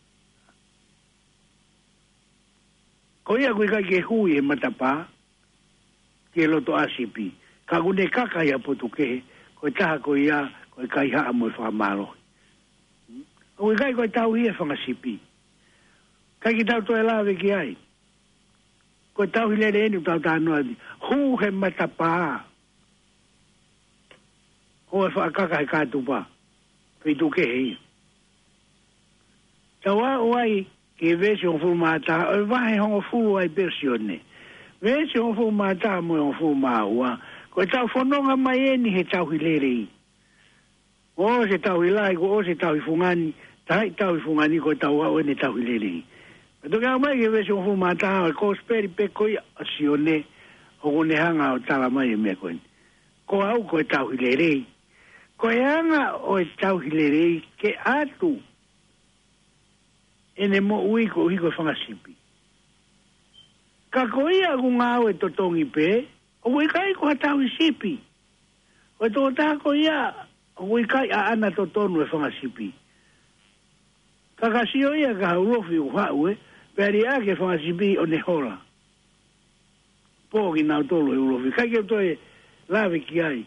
Ko ia ko ikai ke hui e matapa. Ke loto asipi. Ka kune kaka ia potu kehe. Ko taha ko ia, ko ikai haa mo i whakamaro. Ko ikai ko tau hia whangasipi. Kai ki tau toe lawe ki ai. Ko tau hilere eni tau tānoa di. Hu he matapa. Ho e whaakaka he kātupa. Pei tuke hei. Tawa oai ke vesi on fulu mātā. O vahe hongo fulu ai persione. Vesi on fulu mātā mo on fulu māua. Ko e tau whanonga mai eni he tau hilerei. O se tau hilai, ko o se tau hifungani. Tai tau hifungani ko tau au ene tau hilerei. Pero que mai que vesi on fulu mātā. Ko speri pe koi asione. O kone hanga o tala mai e mea koen. Ko au ko e tau hilerei. Ko e anga o e tau hilerei ke atu ene mo ui ko hiko whangasipi. Ka ko ia ku ngāo e totongi pe, o ui kai ko hatau i sipi. O e tō tāko ia, o ui kai a ana totonu e whangasipi. Ka kasio ia ka haurofi u hau e, peri a ke whangasipi o ne hola. Pō ki nau tolo e urofi. Kai ke to e lawe ki ai.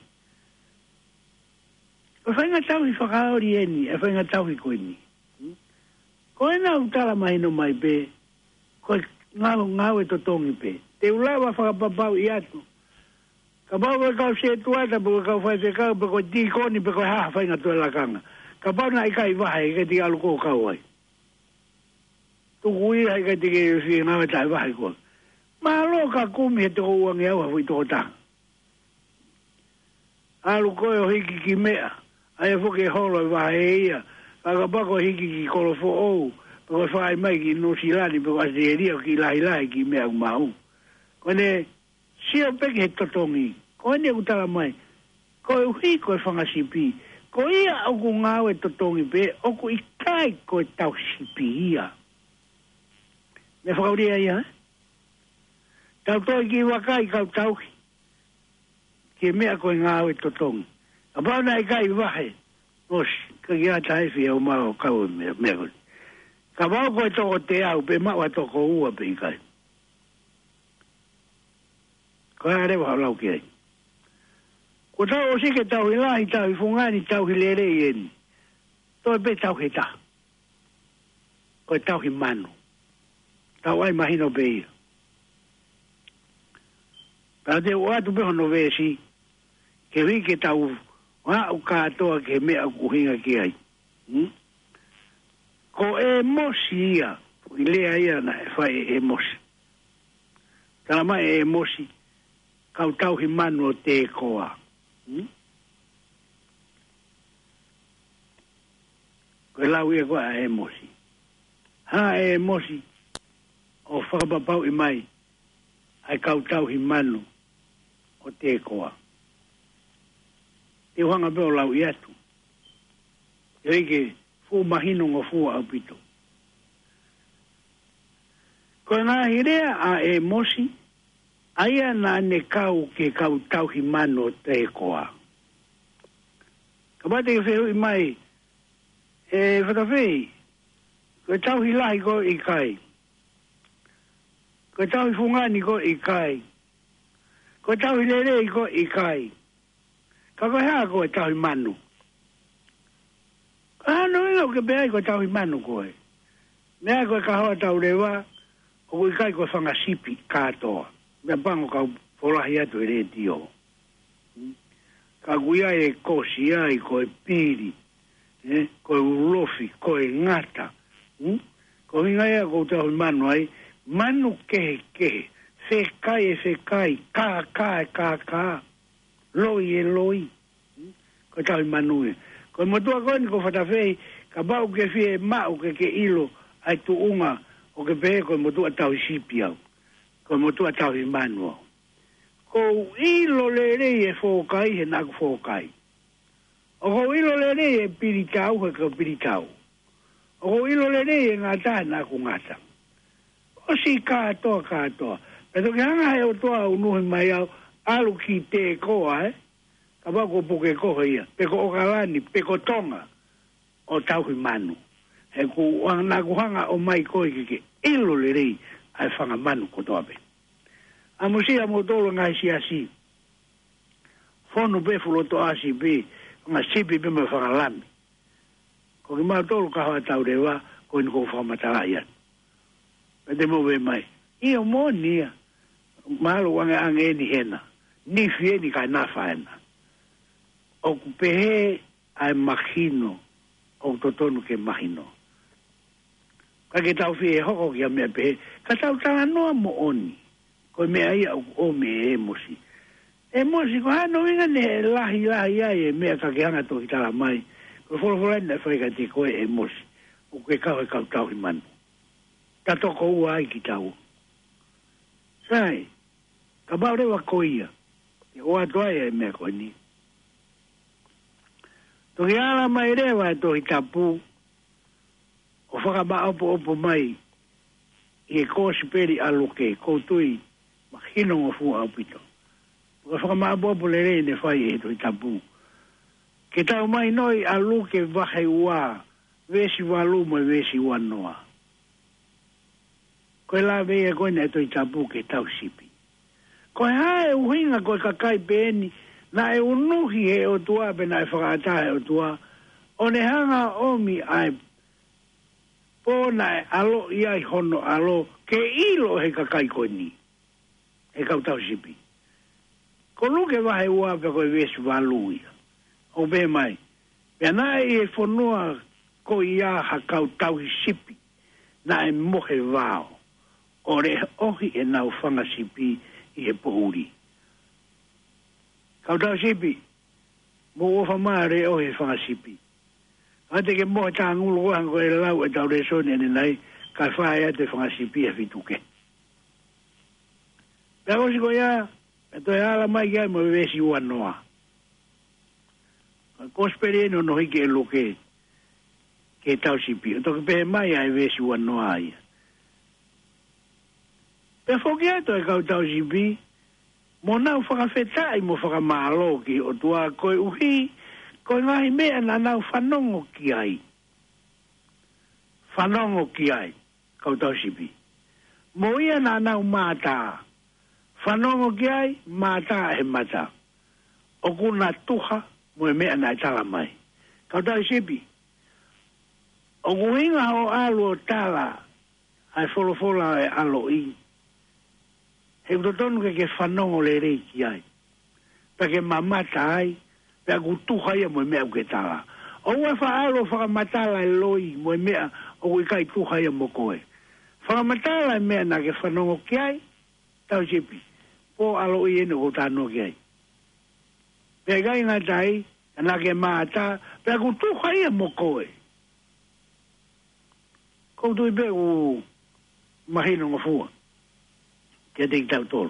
O whainga tau i whakaori eni, e whainga tau i koeni. Ko e nau tala mai no mai pe, ko ngau ngau e totongi pe. Te ulawa whakapapau i atu. Ka pau e kau se tuata, po kau whai te kau, po ti koni, po kau haha whainga tue lakanga. Ka pau na i kai wahe, ke ti alu ko kau ai. Tuku i hai ke ti ke si ngau e tai wahe ko. Ma lo ka kumi he toko uangi au hafui toko tanga. Alu koe o hiki ki mea. Ai foke holo e wahe ia. Aga bako hiki ki kolofo ou. Pako whaai mai ki no silani. Pako aseria ki lahi lahi ki mea umau. Kone sio peke he totongi. Kone utala mai. Ko e uhi ko e whangasipi. Ko ia oku ngau e totongi pe. Oku i kai ko e tau sipi ia. Me whakauria ia. Tau toi ki wakai kau tauki. Ke mea ko e ngau e totongi. A pauna i kai wahe. Os, ka kia tae fia o mao kau e mea mea koni. Ka wau koe toko te au, pe maua toko ua pe i kai. Ko hea rewa hau lau ki ai. Ko Ko tau o sike tau i lahi tau i fungani tau i lere i eni. Toi pe tau he ta. Ko tau hi manu. Tau ai mahino pe ia. Tau te o atu pe hono vesi. Ke hui ke tau wa u katoa ke mea kuhinga ki ai. Hmm? Ko e mosi ia. I lea ia na e whai e mosi. Tala mai e mosi. Kau tau hi manu o te koa. Hmm? Koe lau ia koa e mosi. Ha e mosi. O whakapapau i mai. Ai kau tau hi manu o te koa. Te whanga peo lau i atu. Te ike fu mahino ngo fu au pito. Koe ngā hirea a e mosi. Aia na ne kau ke kau tau hi mano te koa. Ka bate ke whehu i mai, e whatawhei, koe tau hi lahi ko i kai. Koe tau hi fungani ko i kai. Koe tau hi lerei ko i kai. Ka koe haa koe tau hi mano. Ka hano inga ke beai koe tau hi mano koe. Mea koe ka hoa tau rewa, o koe kai koe whanga sipi katoa. Mea pango kau polahi atu e re tio. Ka kuia e kosi ai, ko e piri, eh? Ko e ulofi, ko e ngata. Hmm? Ko hinga ea ko tau manu ai, manu kehe kehe, se kai e se kai, ka ka e ka ka, loi e loi. Hmm? Ko tau manu e. Ko e motua koni ko whatawhei, ka bau ke fie mau ke ke ilo, ai tu unga, o ke pehe ko e motua tau sipi au. Ko motua tau i manuo. Ko ilo le rei e fōkai he naku fōkai. O ko ilo le rei e piritau he ka piritau. O ko ilo le rei e ngata he naku ngata. O si kātoa kātoa. Peto ke hanga he o toa unuhi mai au alu ki te koa eh. Ka wako puke koha ia. Peko okalani, peko tonga o tau i manu. He ku naku hanga o mai koe ke ilo le rei ai whanga manu kotoa pe. A musia mo tolo ngai si asi. Fono pe fulo to asi pe, nga sipi pe me whanga lami. Ko ki maa tolo ka hoa tau rewa, ko ni ko whanga matala ian. E te mo be mai. Ia mo nia. Mahalo wange ange ni hena. Ni fie ni kai nafa hena. O kupehe ai mahino. O totonu ke mahino. Ka ke tau fie hoko ki a mea pehe. Ka tau tala noa mo oni. Ko mea ia o me e mosi. E mosi ko hano inga ne lahi lahi ai e mea ka ke hanga toki tala mai. Ko folo folo ena whai ka te koe e mosi. O ke kau e kau tau hi manu. Ta toko ua ai ki tau. Sai. Ka bau rewa koia. E o ato ai e mea koe ni. Toki ala mai rewa e toki tapu. O whakaba opo opo mai. I e kōsi peri aloke, koutui, mahino ngā fua au pito. Ka whakamaabopo le rei ne whai e toi tapu. Ke tau mai noi aloke wahe ua, vesi walu mai vesi wanoa. Koe la vea koe ne toi tapu ke tau sipi. Koe hae uhinga koe kakai peeni, na e unuhi he o tua pe na e whakaata he o tua, o ne hanga omi ai pōna e alo ia i hono alo, ke ilo he kakai koe ni. He kau tau sipi. Ko luke wahe ua pe koe vesi walu ia. O be mai. Pea na e whanua ko ia ha kau tau sipi. Na e mohe vao. O re ohi e nau whanga sipi i he pouri. Kau tau sipi. Mo ofa maa re ohi whanga sipi. Ate ke moe tā ngulu kohan koe lau e tau resone ane nei, kai whae ate whangasipi e fituke. Pea kosi ko ia, e toi ala mai kia mo vesi ua noa. Kosperi eno no hike e loke, ke tau sipi. O toke pehe mai ai vesi ua noa ia. Pea whoki ato e kau tau sipi, mo nau whakawhetai mo whakamalo ki o tua koe uhi, ko ngahi mea na nau whanongo ki ai. Whanongo ki ai, kau tau sipi. Mo ia na nau mātā. Whanongo ki ai, mātā he mata. o kuna tuha mo me ana tala mai ka dai sipi o guinga o alo tala ai folo fola e alo i he dotonu ke ke fanongo le rei ki ai pa ke mamata ai pe ku tuha ia mo me au ke tala o wa fa alo fa matala loi mo me o i kai tuha ia mo koe fa matala me na ke fanongo ki ai tau sipi po alo i ene o tano ki ai pe gai nga tai na ke mata pe ku tuha ia mo koe ko tu be u mahino ngofua ke te tau tolu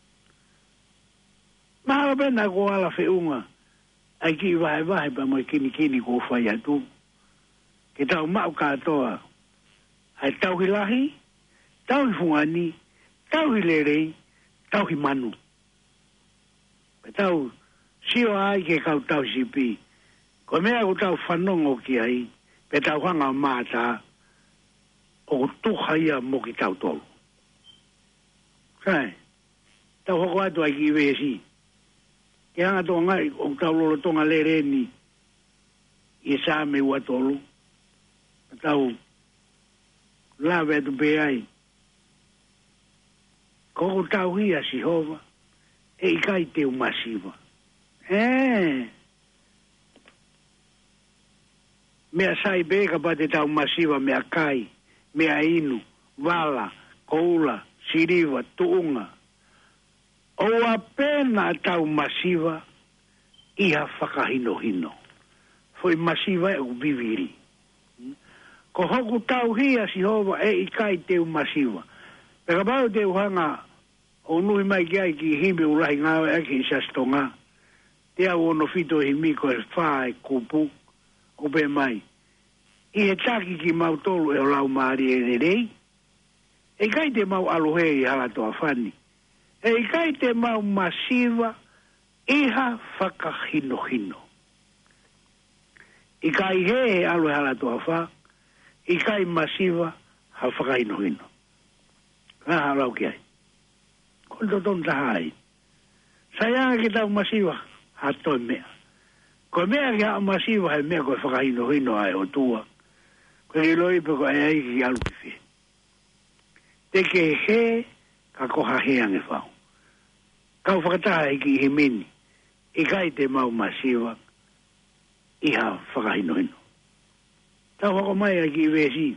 ma be na ko ala fe unga ai ki vai vai pa mo kini kini ko fa ya tu ke tau ma ka toa ai tau hilahi tau fuani tau hilere tau himanu pe tau sio ai ke kau tau sipi ko mea ko tau whanongo ki ai pe tau hanga mata o tuha ia mo ki tau tolu kai tau hoko atu ai ki vesi ke hanga toa ngai o tau lolo tonga le reni i sa me ua tolu pe tau lawe atu pe ai koko tau hia si hova e i kai te umasiva Eh. Mea sai beka pa te tau masiva mea kai, mea inu, vala, koula, siriva, tuunga. O a pena tau masiva iha whakahino hino. Foi masiva e ubiviri. Ko hoku tau hia si hova e i kai te masiva. Peka pau te uhanga o nui mai ki ai ki himbe ulahi ngawe ake i sastonga. Te au ono fito hi miko e whae kupu, kupe mai. I he taki ki mau tolu e o lau maari e rei. E kai te mau alohe i hala toa whani. E kai te mau masiva iha whakahino hino. I kai he he alohe hala toa wha, i kai masiva ha whakahino hino. Ka halau ki ai. Kondo ton tahai. Sayanga ki tau masiva. Ha toi mea. Ko mea ki hao masiva hai mea koe whakahino hino ai o tua. Koe ki loi pe koe ai ki alu ki whi. Te ke he ka koha he ange whao. Kau whakataha i ki he mini. I kai te mau masiva i ha whakahino hino. Tau whako mai ai ki vesi.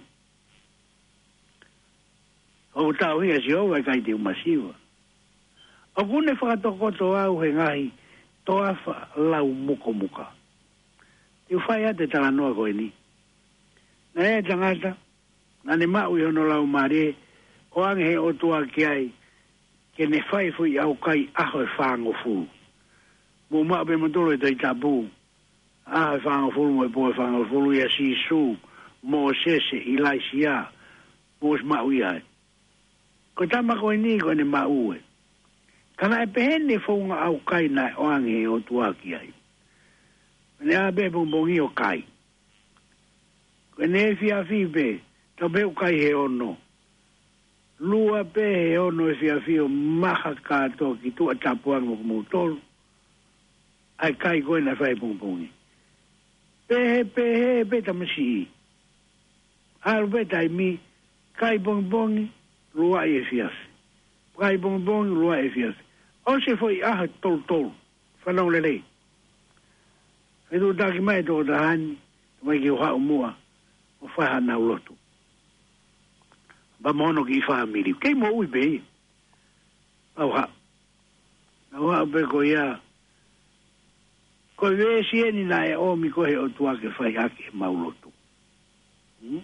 O tau hia si hova i kai te masiva. O kune whakatokoto au he ngahi toafa lau muko muka. Te whai ate tala noa koe ni. Na e tangata, na ne mau i hono lau mare, o ange he o tua ki ai, ke ne whai fui au kai aho e whango fulu. Mo maa pe matolo e tai tabu, aho e whango fulu mo e po e whango fulu i a si su, mo sese i lai si a, mo es mau i ai. Ko tama koe ni koe ne mau e. Kana e pehene whaunga au kai nai o ange o tuaki ai. Ne a be bongbongi o kai. Ko ne e fia fi be, ta be o kai he ono. Lua be he ono e fia fi o maha kato ki tu a tapuanga o moutolo. Ai kai koe na whai bongbongi. Pehe, pehe, be tamasi i. Aru be tai mi, kai bongbongi, lua i e fiasi. Kai bongbongi, lua e fiasi. O se foi aha tol tol, whanau le rei. E tu taki mai tō tahani, mai ki o hao mua, o whaha nau lotu. Ba mono ki i whaha miri. Kei mo ui be. Au hao. Au hao be ko ia. Ko ve sieni na e o mi kohe o tuake whai hake e mau lotu. Hmm?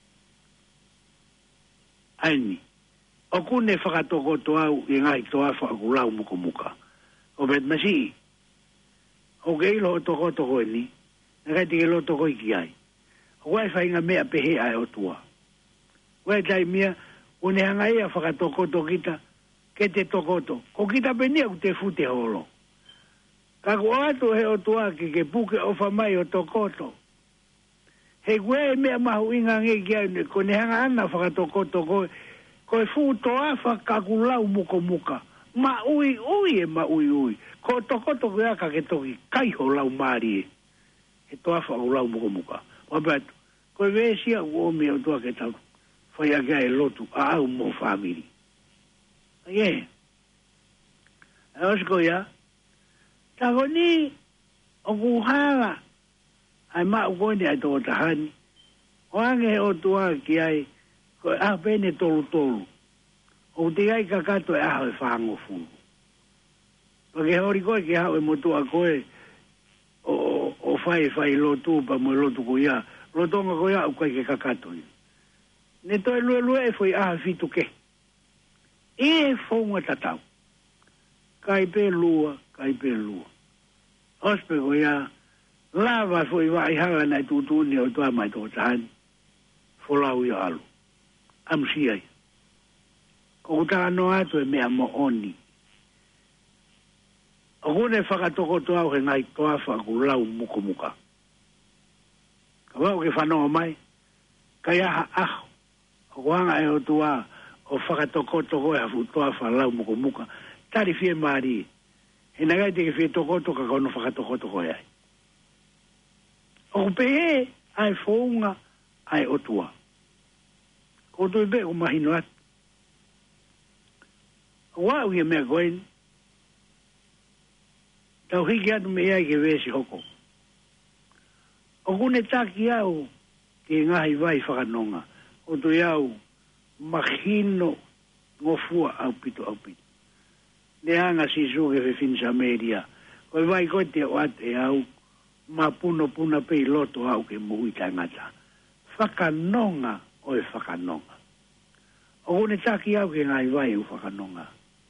Aini. O kune whakatoko to au i ngai to a whakakulau muka muka. O bet masi. O ke ilo o toko toko ni. Na kai tike lo toko iki ai. O wai whainga mea pehe ai o tua. Wai tai mia, une hanga ia whakatoko to kita, ke te toko to. Ko kita penia ku te fute holo. Kako atu he o tua ki ke puke o whamai o toko to. He kwe mea mahu inga nge kia, ko ne hanga ana whakatoko to koe. Ko e fu toafa kakulau muko muka. ma ui ui e ma ui ui. Ko toko toko ea ka ke toki kai ho lau maari e. E toa wha o lau muka muka. Wa betu, ko e vesia u omi o toa ke tau. Whai a kia e lotu a au mo whamiri. Ie. E osko ia. Tako ni o kuhala ai ma u koini ai toko tahani. O ange o toa ki ai ko e a pene tolu tolu. O te ai kakato e aho e whango fulu. Pake hori koe ki hao e motua koe o, o whai whai lotu pa mo lotu ko ia. Lotonga ko ia u kai ke kakato ia. Ne toi lue lue e foi aha fitu ke. E fonga tatau. Kai pe lua, kai pe lua. Ospe ko ia lava foi vai hala na tutuni o toa mai tō tahani. Folau ia alu. Amsi ai. Ko ta no atu e mea mo oni. O kone whakatoko toa o he ngai toa whaku lau muko muka. Ka wau ke whanonga mai, kai aha aho. O kuanga e o toa o whakatoko toko e hafu toa wha lau muko muka. Tari fie maari. He nagai te ke fie toko toka kono whakatoko toko e ai. O kupe e, ai whaunga, ai o toa. Ko tui be o mahino atu. Wau ia mea koeni. Tau hiki atu me ia ke vesi hoko. O kune taki au ke ngahi vai whakanonga. O tu iau mahino ngofua au pito au pito. Ne anga si suke fe finsa media. Koi vai koe te o ate au ma puno puna pei loto au ke muhui tangata. Whakanonga o e whakanonga. O kune taki au ke ngahi vai u whakanonga.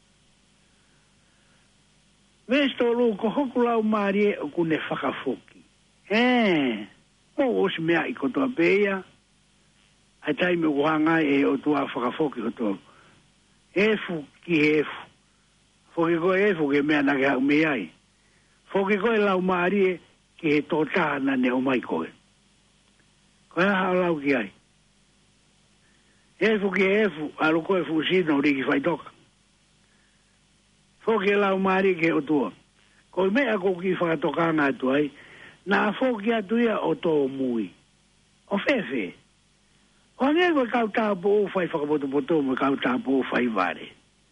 Vesto lu ko hoku lau maari e o kune whakafoki. E, mo osi mea i kotoa peia, ai taime kuhanga e o tua whakafoki kotoa. Efu ki efu. Foki koe efu ke mea nake hau mea ai. Foki koe lau maari e ki he tōtahana ne o mai koe. Koe hao lau ki ai. Efu ki efu, alu koe fusino riki whaitoka. Foki lau maari ke o tua. Ko mea ko ki whakatokanga atu ai, na foki atu ia o tō mui. O whewhe. O nge koe kau tāpo o whai whakapoto poto mo kau tāpo o whai vare.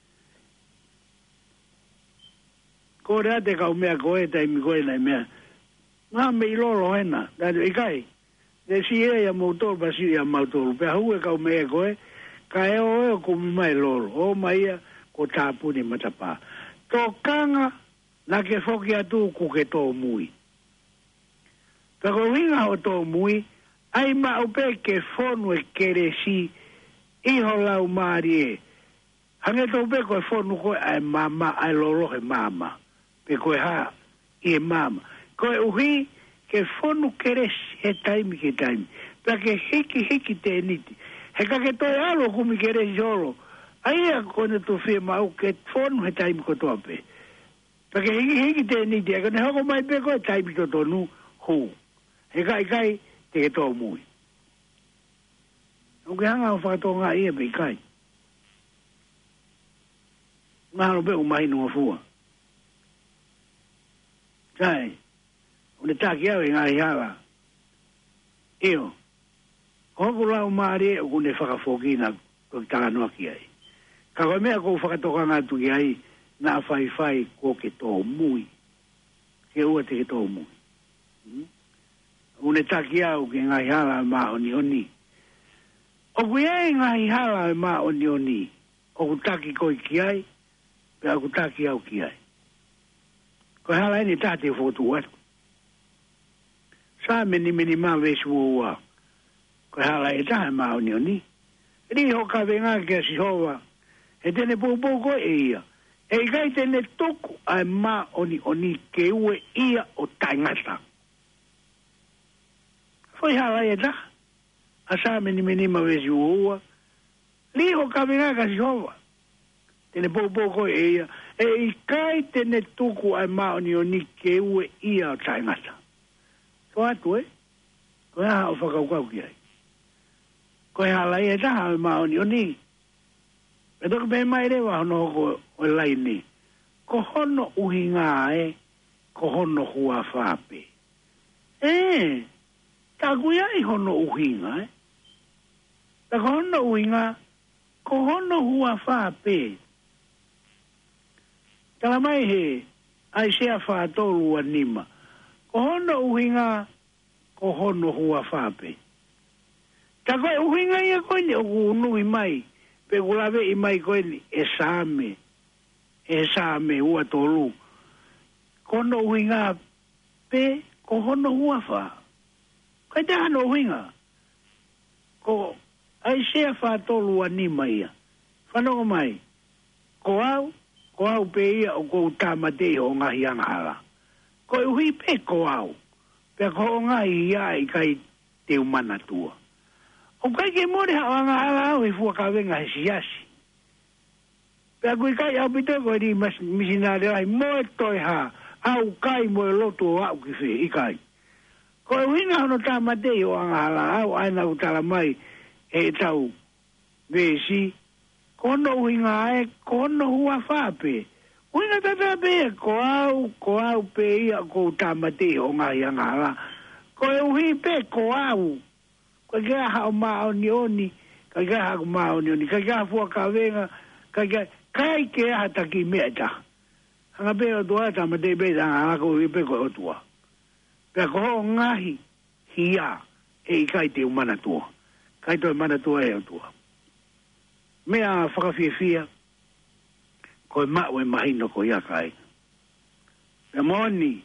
Ko rea te kau mea koe taimi koe nai mea. Ngā me i lolo hena. Tātu i kai. Te si ea ia mautoro pa si ea mautoro. Pea hu e kau mea koe. Ka eo eo kumi mai lolo. O mai ia ko tāpu ni matapā. Tō kanga na ke whoki atu ku ke tō mui. Ka ko winga o tō mui, ai ma upe ke whonu e kere si iho lau maari e. Hange tō upe koe whonu koe ai mama, ai lolo he mama. Pe koe ha, i e mama. Koe uhi ke whonu kere si he taimi ke taimi. Pe ke hiki hiki te niti. He ka ke toi alo kumi kere si solo. Aia kone tu fie mau ke whonu he taimi ko toape. Pake hiki hiki te niti, e kone hoko mai pe koe taimi to tonu hu. He kai kai te ke tō mui. O ke hanga o whakato ngā ia pe kai. Ngā hano pe o mahi nunga fua. Kai, o ne tāki au e ngā hiala. Eo, hoko lau maari e o kune whakafoki na kuk tānoa ki ai. Ka koe mea kou whakatoka ngā tuki ai nā whai whai ko ke tō mui. Ke ua te ke tō mui. Hmm? Une taki au ke ngai hala e mā oni oni. O kui ai ngai hala e mā oni oni. O ku taki koi ki ai, pe a ku taki au ki ai. Koe hala ene tāte whotu watu. Sā meni meni mā vesu ua. Koe hala e tahe mā oni oni. Ri hoka venga ke si hoa. E tene pōpō koe e ia. E kai tene toku ai mā oni oni ke ue ia o taingata. Foi hala e ta. A sā meni meni ma vesi ua. Liho ka venga ka si hoa. Tene pōpō koe e ia. E i kai tene toku ai mā oni oni ke ue ia o taingata. Ko atu e. Koe ha o whakaukau ki ai. Koe hala e ta ai mā oni oni. e toki pe mai le wa no ko o lai ni ko hono uhinga e ko hono hua whape e ta kuia i hono uhinga e ta ko hono uhinga ko hono hua whape tala mai he ai sea whaatolu anima ko hono uhinga ko hono hua whape ta koe uhinga ia koe ni o unui mai pe gulawe i mai koe ni e same e same ua tolu kono uhinga pe ko hono hua wha koe te hano uhinga ko ai sea whaatolu anima ia whanongo mai ko au ko au pe ia o ko tamate o ngahi angahara ko uhi pe ko au pe ko ngahi ia i kai te umana tua o kai ke more ha angahara au i fua ka venga he siasi pe a kui kai au pito ko di misinare ai moe toi ha au kai moe loto au ki fe i kai ko uhi nga hono tamate o angahara au aina utala mai e tau vesi kono uhinga e kono hua whape. Uhinga tata pe ko au, ko au pe ia ko tamate o ngai angara. Ko e uhi pe ko au. Ko kia hao maa oni oni, ka kia hao maa oni oni, ka kia fua ka venga, ka kia kai ke aha taki mea ta. Hanga pe o tua tamate pe angara ko uhi pe ko o tua. Pe ko ho ngahi hia e i kai te umana tua. Kai toi mana tua e o tua. Mea whakawhiawhia, koe maue mahino ko ia kai. Pea moni,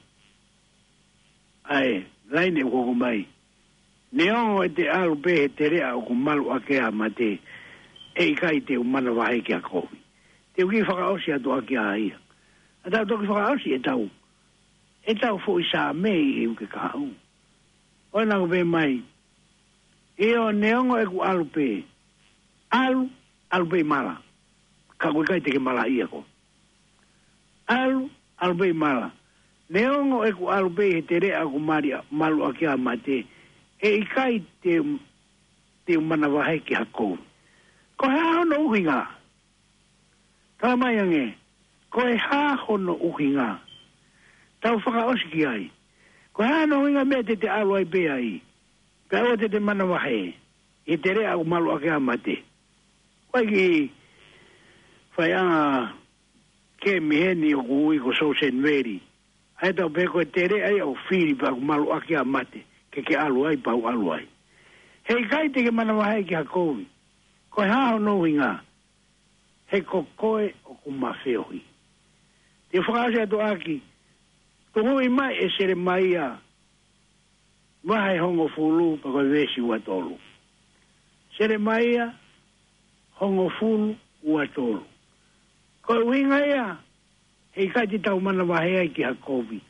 ai, laine o koko mai, neongo e te alu pe he te rea o ku malu akea ma te e i kai te umana wahe ki a kowi. Te uki whakaosi atu a ki a ia. A tau toki whakaosi e tau, e tau fo i sa mei e uke ka au. Oe nangu pe mai, e o neongo e ku alu pe, alu, alu pe mala. Ka koe kai te ke mala ia ko. Alu, alu pe mala. Neongo e ku alu pe he te rea ku maria malu a kia mate. E i kai te te umana wahe ki hakou. Ko hea hono uhinga. Tala mai ange. Ko e haa hono uhinga. Tau whakaosi ki ai. Ko hea hono uhinga mea te te alu ai pe ai. Ka o te te mana wahe. E te rea ku malu a kia mate. Wai ki whai anga ke miheni o kui ko so sen veri. Ai tau pe koe tere ai au whiri pa ku malu aki a mate. Ke ke alu ai pau alu ai. Hei kai te ke mana wahai ki hakovi. Koe haho no hinga. He ko koe o ku mawheohi. Te whakaase atu aki. Tuhui mai e sere mai a. Wahai hongo fulu pa koe vesi ua tolu. Sere mai a. Hongo fulu ua tolu. Koe uhinga ea, hei kai te tau mana wahea ki hakovi.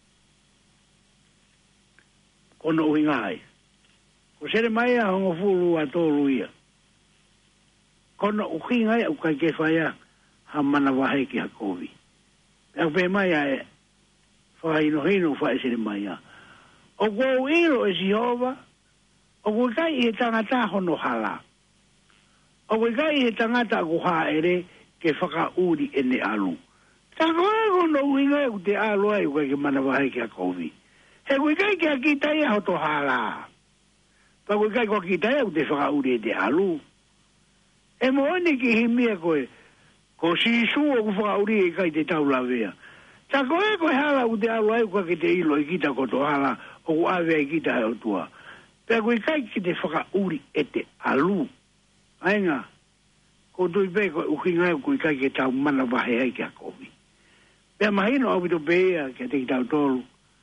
Kono uhinga ai. Ko sere mai ea hongo fulu ua tolu ia. Kono uhinga ea ukai ke whaia ha mana wahea ki hakovi. Pea pe mai ea e, whahino hino whae sere mai ea. O kua ilo e Jehova, o kua kai i he tangata hono hala. O koe kai he tangata ko haere ke whakauri e ne alu. Ta koe kono uhinga e ku te alu ai koe ke mana wahe ki a kovi. He koe kai ke a kitai a hoto hala. Pa koe kai ko kitai a ku te whakauri e te alu. E mo ene ki himia koe, ko sisu o ku whakauri e kai te tau lavea. Ta koe koe hala ku te alu ai koe ke te ilo i kita koto hala o ku ave i kita e o tua. Pa koe kai ke te whakauri e te alu. Ainga, ko tui pe ko uhinga ko kai ke tau mana wahe ai ki a kovi. Pea mahino au pito pea ke te ki tau tolu.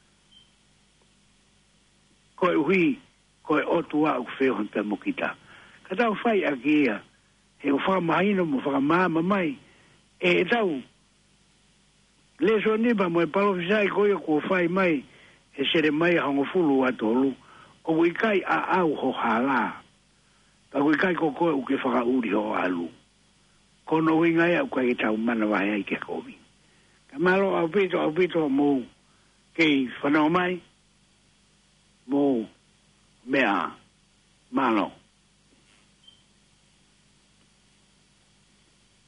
Ko e uhi, ko e otua au wheo han pe mokita. Ka tau whai a ki ia, he o whaka mahino mo whaka maama mai, e e tau, le so nipa mo e palofisai ko ia ko whai mai, e sere mai hango fulu a tolu, o i kai a au ho hala. Pa koe kai ko koe uke whakauri ho alu. Kono winga ea uke ke tau mana wahe ai ke kovi. Ka malo au pito au pito mo kei whanau mai mo mea malo.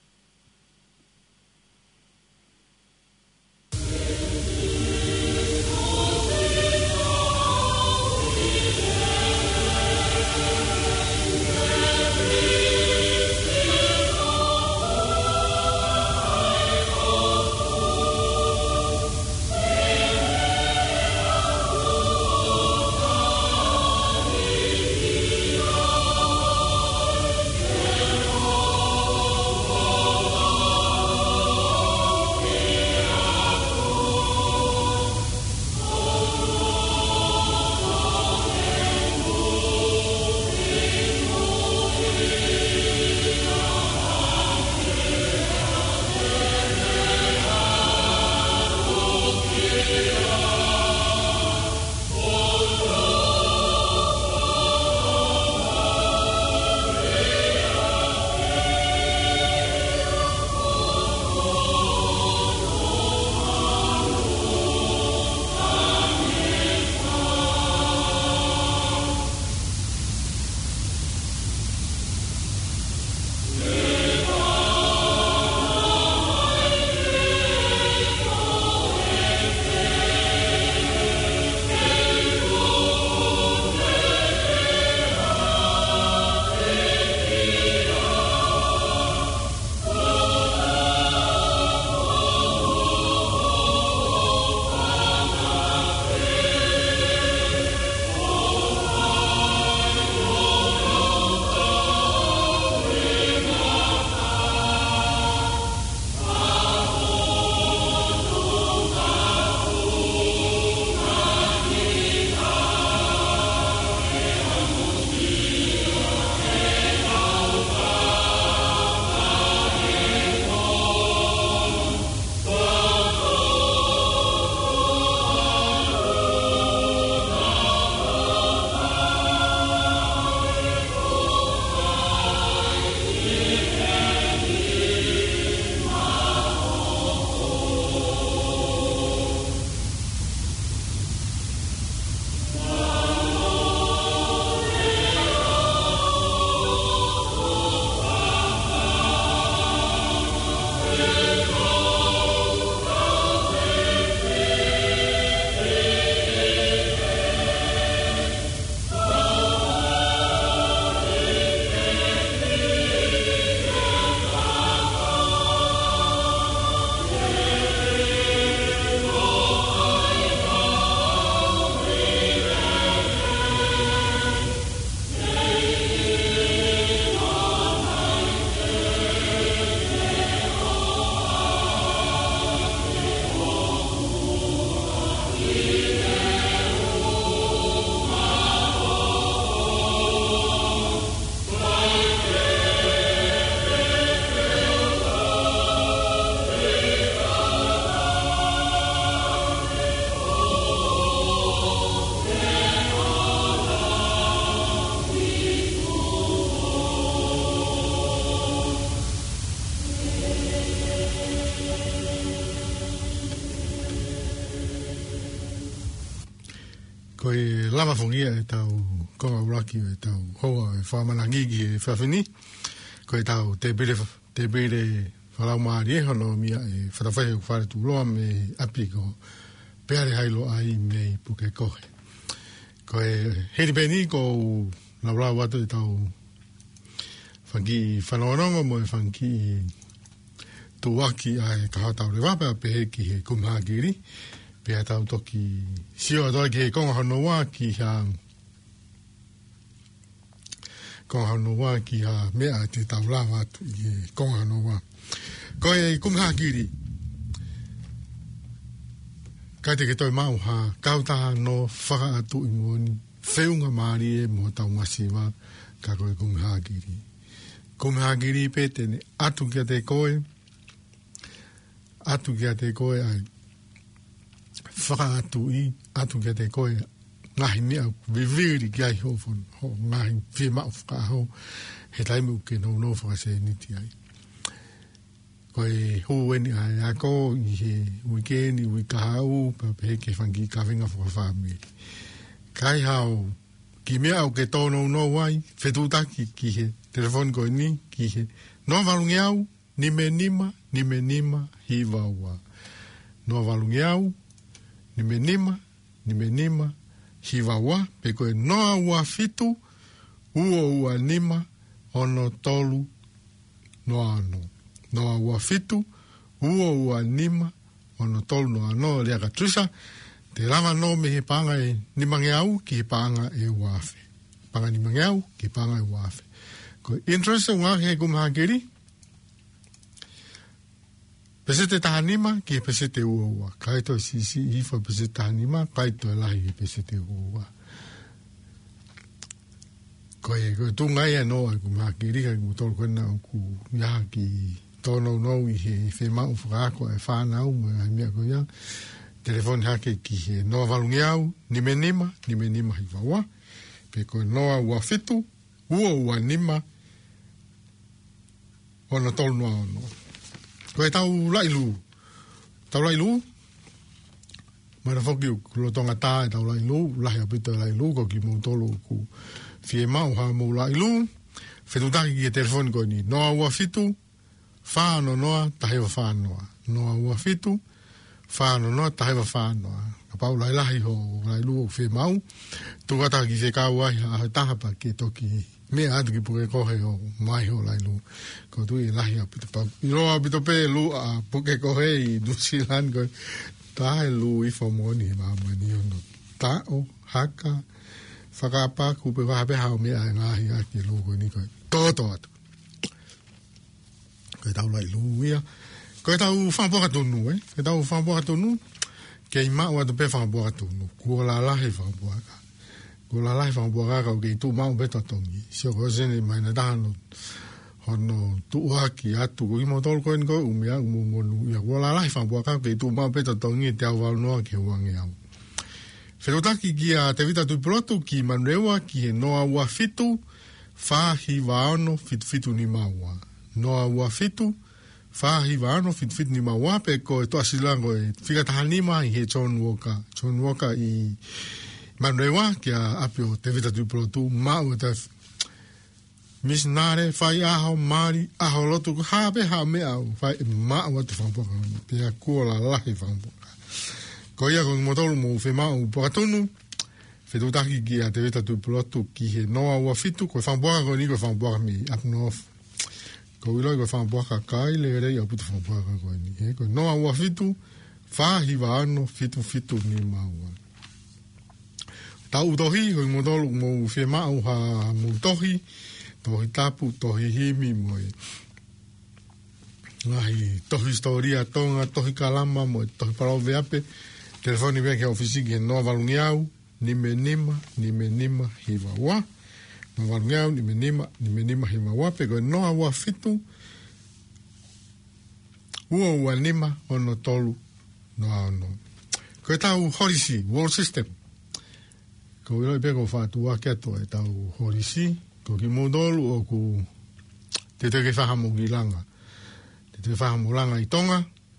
Ko e lama fongia e tau konga uraki e tau hoa e whamanangigi e whawhini. Ko e tau te bere, te bere whalau maari e hono mia e whatawhai o whare tu loa me api ko peare hailo ai me puke kohe. Ko e heri peni ko laulau watu e tau whanki whanorongo mo e whanki tuaki ai kahatau re wapa pe ki he kumhagiri. Pea tau toki sio atoi ki he konga hanoa ki ha konga hanoa ki ha mea te tau lawa atu i he konga hanoa. Ko e kumhakiri kai te ke toi mau ha kauta no whaka atu i ngoni whiunga maari e mo tau masiwa ka koe kumhakiri. Kumhakiri pe tene atu kia te koe atu kia te koe ai whaka atu i, atu kia te koe ngahi ni au viviri ki ai ho fon, ho ngahi whima o whaka ho, he taimu ke no no whaka se niti ai. Koe hu weni ai ako i he wikeni, wikahau, pa pehe ke whangi ka whinga whaka whamiri. Kai hao, ki mea au ke tono no wai, whetutaki ki he telefoni koe ni, ki he no valungi au, ni me nima, ni me nima, hi waua. No valungi au, ni me nima, ni me nima, hiwa wa, pe koe noa ua fitu, ua ua nima, ono tolu, noa ano. Noa ua fitu, ua ua nima, ono tolu noa ano, lea ka trisa, te rama no me he panga e nimange au, ki he panga e wafe. Panga nimange au, ki panga e wafe. Koe interest unga he kumhakiri, pesete tahanima ki e pesete ua ua. Kai toi sisi ifa pesete tahanima, kai toi lahi e pesete ua ua. Koe, koe tu ngai anō ai ku mahakiri kai ku tolu koe nau ku iaha ki tono nou i he whemau whakaako e whanau mo ai mea koe ia. Telefoni hake ki he noa valungi au, nime nima, nime nima hi waua. Pe koe noa ua fitu, ua ua nima, ono tolu noa ono. Koe tau lailu, tau lailu, mara whoki u kulotonga tā e tau lailu, lahi apita lailu, ko ki mautolo ku fie mau ha mau lailu, whetutaki ki e telefoni koe ni, noa ua fitu, whaano noa, tahewa whaanoa. Noa ua fitu, whaano noa, tahewa whaanoa. Ka pau lai lahi ho lailu o fie mau, tukata ki se kau ai a tahapa ki toki mea atu ki puke kohe o mai ho lailu. Ko tui lahi apita pau. I roa apita pe lu a puke kohe i Nusilan koe. Tahe lu i whamoni ma mani ono. Ta o haka whakapa kupe wahape hao mea e ngahi aki lu koe ni koe. Toto atu. Koe tau lailu ia. Koe tau whampoka tonu eh. Koe tau whampoka tonu. Kei mau atu pe whampoka tonu. Kua la lahi whampoka. Ko la lai whampoa kaka o kei tū mau beta tongi. Sio ko sene mai na tāno hono tuuhaki atu. Ko imo tolu koen koe umea umu ngonu. Ia ko la lai whampoa kaka o kei tū mau beta tongi te au walonoa ki huange au. Whenotaki ki a te vita tuipulotu ki manuewa ki he noa ua fitu whahi waano fitu fitu ni maua. Noa ua fitu whahi waano fitu fitu ni maua pe ko e toa silango e whikatahanima i he John Walker. John Walker i Manuewa, kia apio te vita tuipulotu, mau e ta misnare, whai aho, maari, aho lotu, hape ha mea au, whai mau atu whampoka, pia kua la lahi whampoka. Ko ia ko motolu mo whi mau pokatunu, whetutaki ki a te vita tuipulotu ki he noa ua fitu, koe whampoka ko ni koe whampoka mi up north. Ko iloi koe whampoka kai le rei au putu whampoka koe ni. He koe noa ua fitu, whahi waano fitu fitu ni maua. Tau tohi, hoi modolu mo whi mau ha mo tohi, tohi tapu, tohi himi mo e. Ngahi tohi storia tonga, tohi kalama mo e tohi parau veape, telefoni vea kia ofisiki he noa valungi au, nime nima, nime nima hiwa wa. Noa valungi au, nime nima, nime nima hiwa wa, pe koe noa wa fitu, ua ua nima, ono tolu, noa ono. Koe tau horisi, world system. Ko iloi peko whātua kia toa e tau horisi, ko ki modolu o ku te teke whahamu ki langa. Te teke whahamu langa i tonga,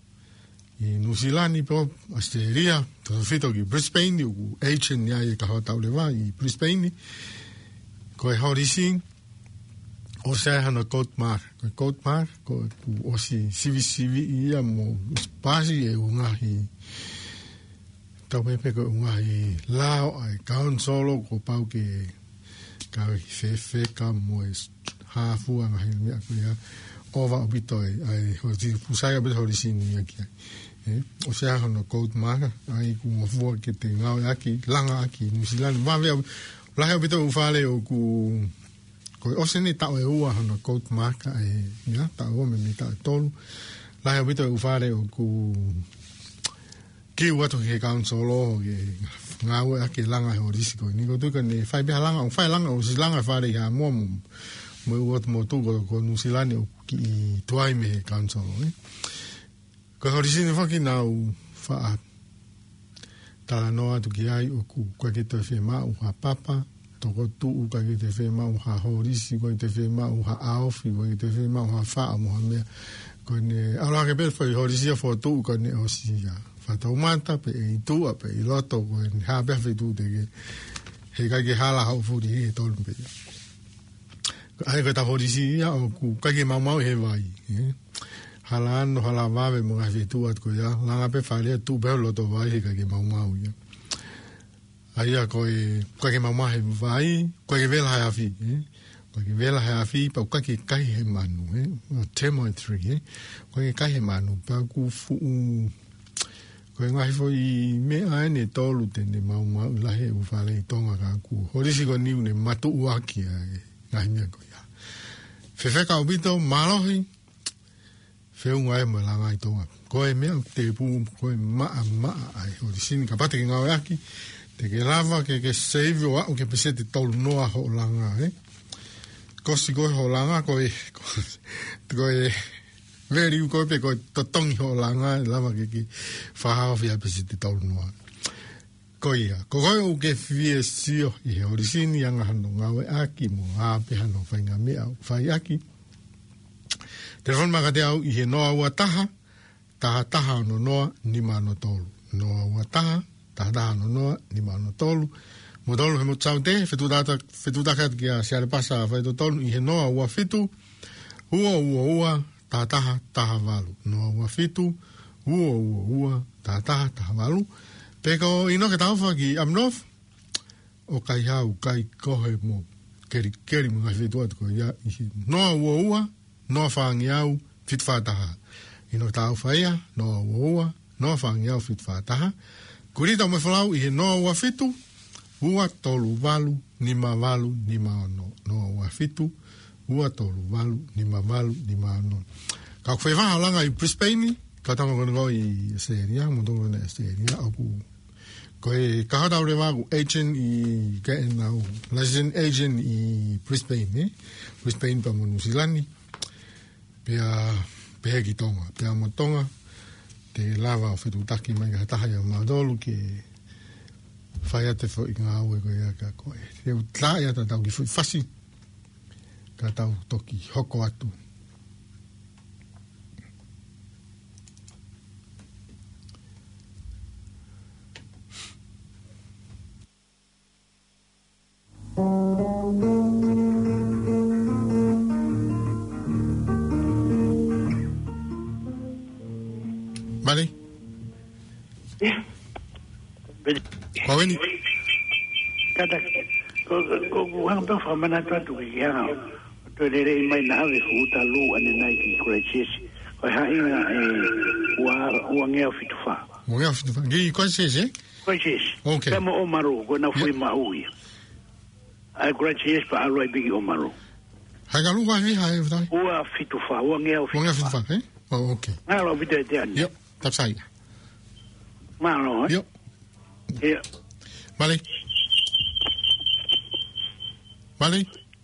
I Nusilani po Australia, to fito ki Brisbane, u Asian ya i ka hotau le wa i Brisbane. Ko e horisin, o se hana Koutmar, ko e Koutmar, ko o si sivi sivi ia mo spasi e ungahi. Tau mepe ko ungahi lao ai kaon solo ko pau ki ka fefe ka mo e hafu angahi mea ko ia ova obito ai hori pusai abit horisin ia ki ai. O se hana Koutmar, ai ku mafua ke te ngau aki, langa aki, Nusilani, mawea lahe o bito ufale o ku ko o se ni tau e ua hana Koutmar ka e ia tau o me mi tau tolu lahe o bito ufale o ku ki watu ke kaunsolo ke ngau e ake langa he orisiko ni ko tuka ni fai beha langa o fai langa o si langa fare ha mo mo mo uat mo tu ko ko Nusilani o ki tuai me he kaunsolo ko horisini whaki nau wha tala noa tu ki ai o ku kwa ke te whema u ha papa, toko tu u kwa ke te whema u ha horisi, kwa ke te whema u ha aofi, kwa ke te whema u ha wha mo ha mea. Ko ne, ala ke pēr whai horisi a wha tu u kwa ne o si a whatau mata, pe e i tua, pe i loto, ko ne ha pēr whai tu te ke he kai ke hala hau furi he tolu pe. Ai ka ta horisi ia o ku kwa ke mau mau he vai, eh? Hala ano, hala wawe mga whitu at ko ia. Langa pe whare tu peo loto vai he ka ke mau mau ia. Aia ko e, kwa ke mau mau he vai, kwa ke vela hai awhi, eh? Kwa ke vela hai awhi, pa kwa ke kai he manu, eh? Temo e three, eh? Kwa ke kai he manu, pa ku fu, kwa e ngahi fo i mea ene tolu tene mau mau, lahe u whale i tonga ka ku. Horisi ko niu ne matu uaki a e, ngahi mea ko ia. Whewheka o bito, malohi, Whiunga e mo langa i tonga. Ko e mea te pu, ko e maa maa ai. O di sini ka pate ki ngau aki. Te ke lava ke ke save o au ke pese te tolu noa ho langa, eh? Kosi koe ho langa, ko e, ko e, veri u koe pe ko e totongi ho langa, lava ke ke whahao fia pese te tolu noa. Ko ia, ko koe u ke fie sio i he o di sini anga hano ngau e aki mo hape hano whainga mea o whai aki. Telefon maka te au i he noa ua taha, taha taha no noa ni mano tolu. Noa ua taha, taha taha no noa ni mano tolu. Mo tolu he mo tsau te, fetu taka ki a siare pasa a whaito tolu, i he noa ua fitu, ua ua ua, taha taha, taha walu. Noa ua fitu, ua ua ua, taha taha, taha walu. Peko ino ke tauwha ki amnof, o kai hau, kai kohe mo, keri, keri mo ngai fitu atu ko ia, i he noa ua ua, noa whaangi au, fit whātaha. Ino tāu whaia, noa ua ua, noa whaangi au, fit whātaha. Kurita o me whalau, i he noa ua fitu, ua tolu walu, nima walu, nima ono. Noa ua fitu, ua tolu walu, nima walu, nima ono. Ka kwhi whaha langa i Brisbane, ka tanga kona ko i Australia, mo tonga kona Australia, aku ko e kahatau re waku agent i, ka e nau, licensed agent i Brisbane, eh? Brisbane pa mo Nusilani. Pea, pea ki tonga, pea mo tonga, te lava o whetu taki mai ka taha ia maadolu ke whai ate fo i ngā aue ko ia ka koe. Te u tla ia ta tau ki fui whasi, ka tau toki hoko atu. Vale. Kwa weni? Kata, ko ko wang pa fa mana ta tu ki ha. To le le mai na ve fu ta lu ane nai ki Christchurch. Ko ha ina e wa wa ngea fitu fa. Ngea fitu fa. Gi Christchurch, eh? Christchurch. Okay. Kama o maru ko na fui ma ui. Ai Christchurch pa aloi bigi o maru. Ha ga lu wa vi ha e vai. Wa fitu fa, wa ngea fitu. Ngea fitu fa, eh? Oh, okay. Na lo vite te ani. Yep. Tapsai. Malo, eh? Yep. Yeah. Vale. Vale.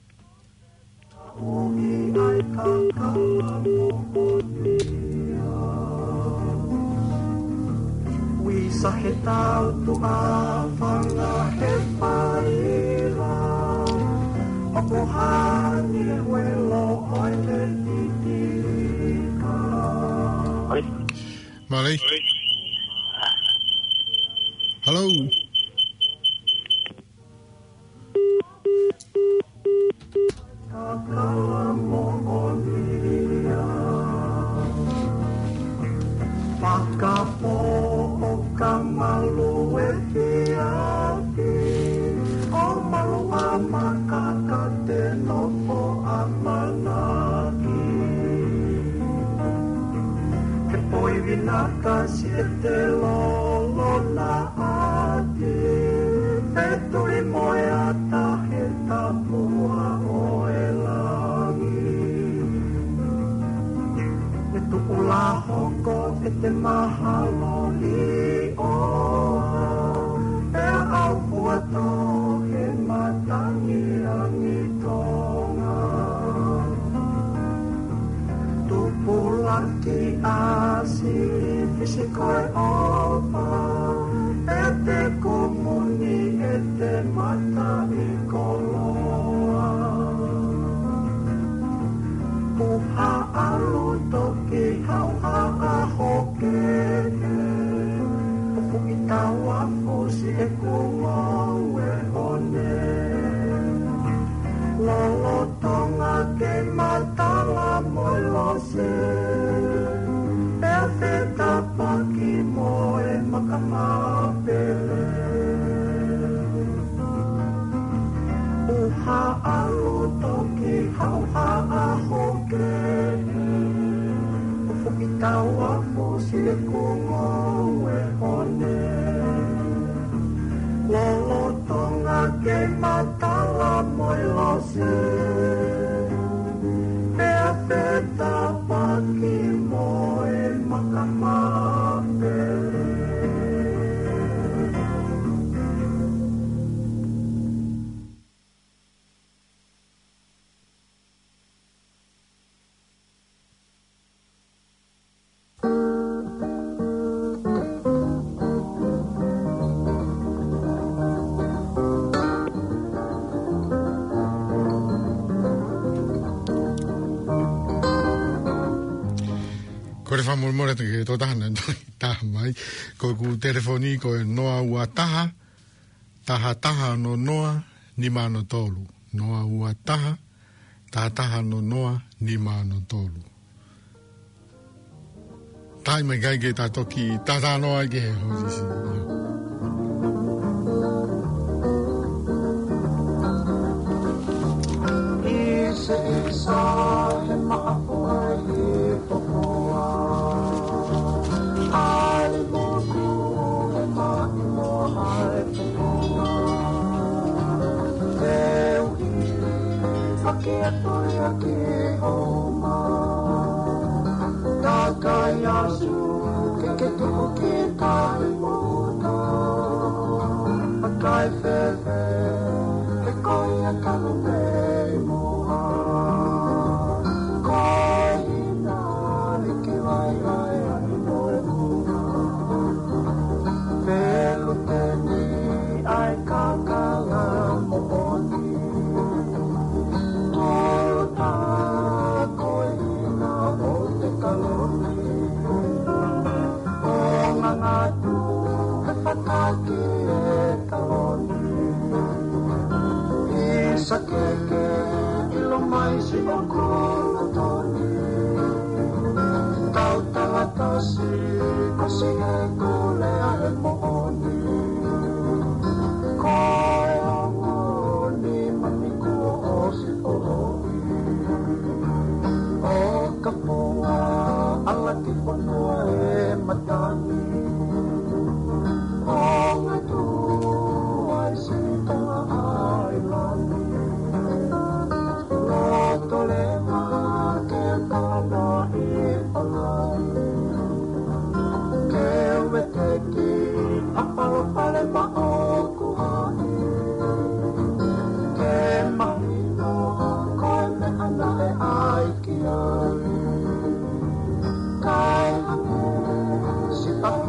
We sakitau tu afanga he faila. Opuhani welo oile titika. Malay. Hello. Siete lolo na ati Petui moe ata he tapua o e langi E tuula hoko e te mahalo li o E au puato he matangi angi tonga Tupulaki asi Fisi koe opa E te kumuni e te mata i koloa Puha alu toki hauha a hoke Upu i tawa fusi e kumau e one Lolo tonga ke matala moi lose Feta paki moe makamapele Uha alu toki hauha a hoke Ufu i tawa fusi e kungo e one Lolo tonga ke matala moe lose Mea feta paki moe makamapele Ko re whamurmore te ke tō tahana taha mai. Ko ku telefoni ko e noa ua taha, taha taha no noa, ni mano tolu. Noa ua taha, taha taha no noa, ni mano tolu. Tai mai kai ke tā toki, tā tā noa ke he hozi si. Ise isa he maapua i popoa Ale moku he maimoa e popoa Te uhi Ake atoi ake homa Takai asu Ke ke tuku ke kai muta Akai fefe Ke koi a kanu mei moa Koi hina Liki wai ai ai noe mua Pelu teni ai kakala mooni Ota koi hina o te kaloni O ngangatu he whataki e kaloni Isa keke ilo mai si o kolotoni Tau talatasi kasi e kule a he mooni Koe o ngoni maniku o si o oi O kapunga ala ki whanua e matani O ngatu ai si tonga ai lani Loto lema ke kala i palai Ke weteki apalo pale ma o kuhani Ke mahino koe me ana e ai ki ai Kai hame si papa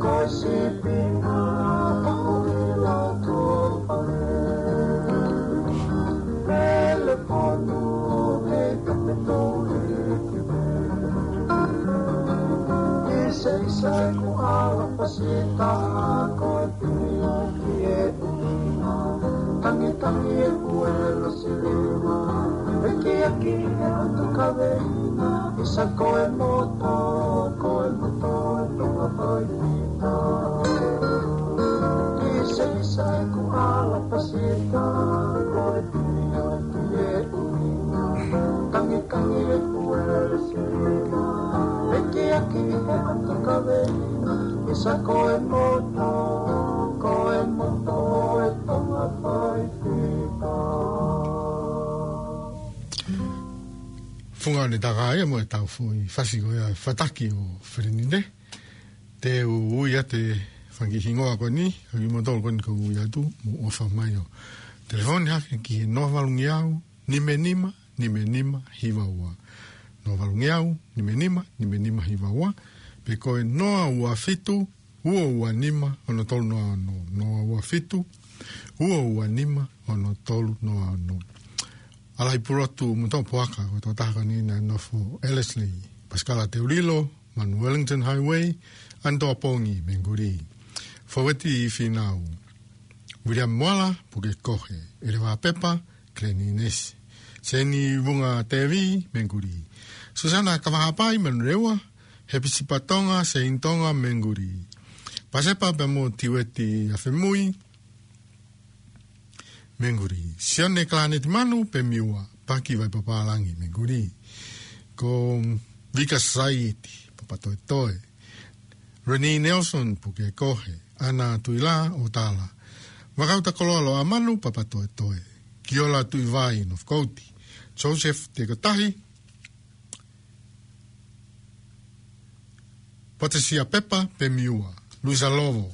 Funga ni taga e mo e tau fui fasi ko ia fataki o whenine. Te u ui ate whangi hingoa ko ni, hagi mo tolu ko ni ko ui atu, mo ofa mai o telefoni hake ki he no valungi au, nime nima, nime nima, hiwa ua. No valungi au, nime nima, nime nima, hiwa ua. Pe koe noa ua fitu, ua ua nima, ono tolu noa no, noa ua fitu, ua ua nima, ono tolu noa no. Alai purotu mutau puaka o tō taka ni na nofo Ellerslie, Pascala Teurilo, Manu Wellington Highway, Antoa Pongi, Menguri. Faweti i whinau. William Mwala, Puke Kohe, Erewa Pepa, Kleni Nesi. Seni Wunga Tevi, Menguri. Susana Kavahapai, Manrewa, Hepisipatonga, Seintonga, Menguri. Pasepa Bemo Tiweti Afemui, Menguri. Sione Klanet Manu, Pemiua, Paki vai Papalangi, Menguri. Ko Vika Society, Papatoe Toe. Renee Nelson, Puke Kohe, Ana Tuila, Otala. Wakauta Kololo Amanu, Papatoe Toe. Kiola Tuivai, Nofkoti. Joseph Tekotahi. Patesia Pepa, Pemiua. Luisa Lovo.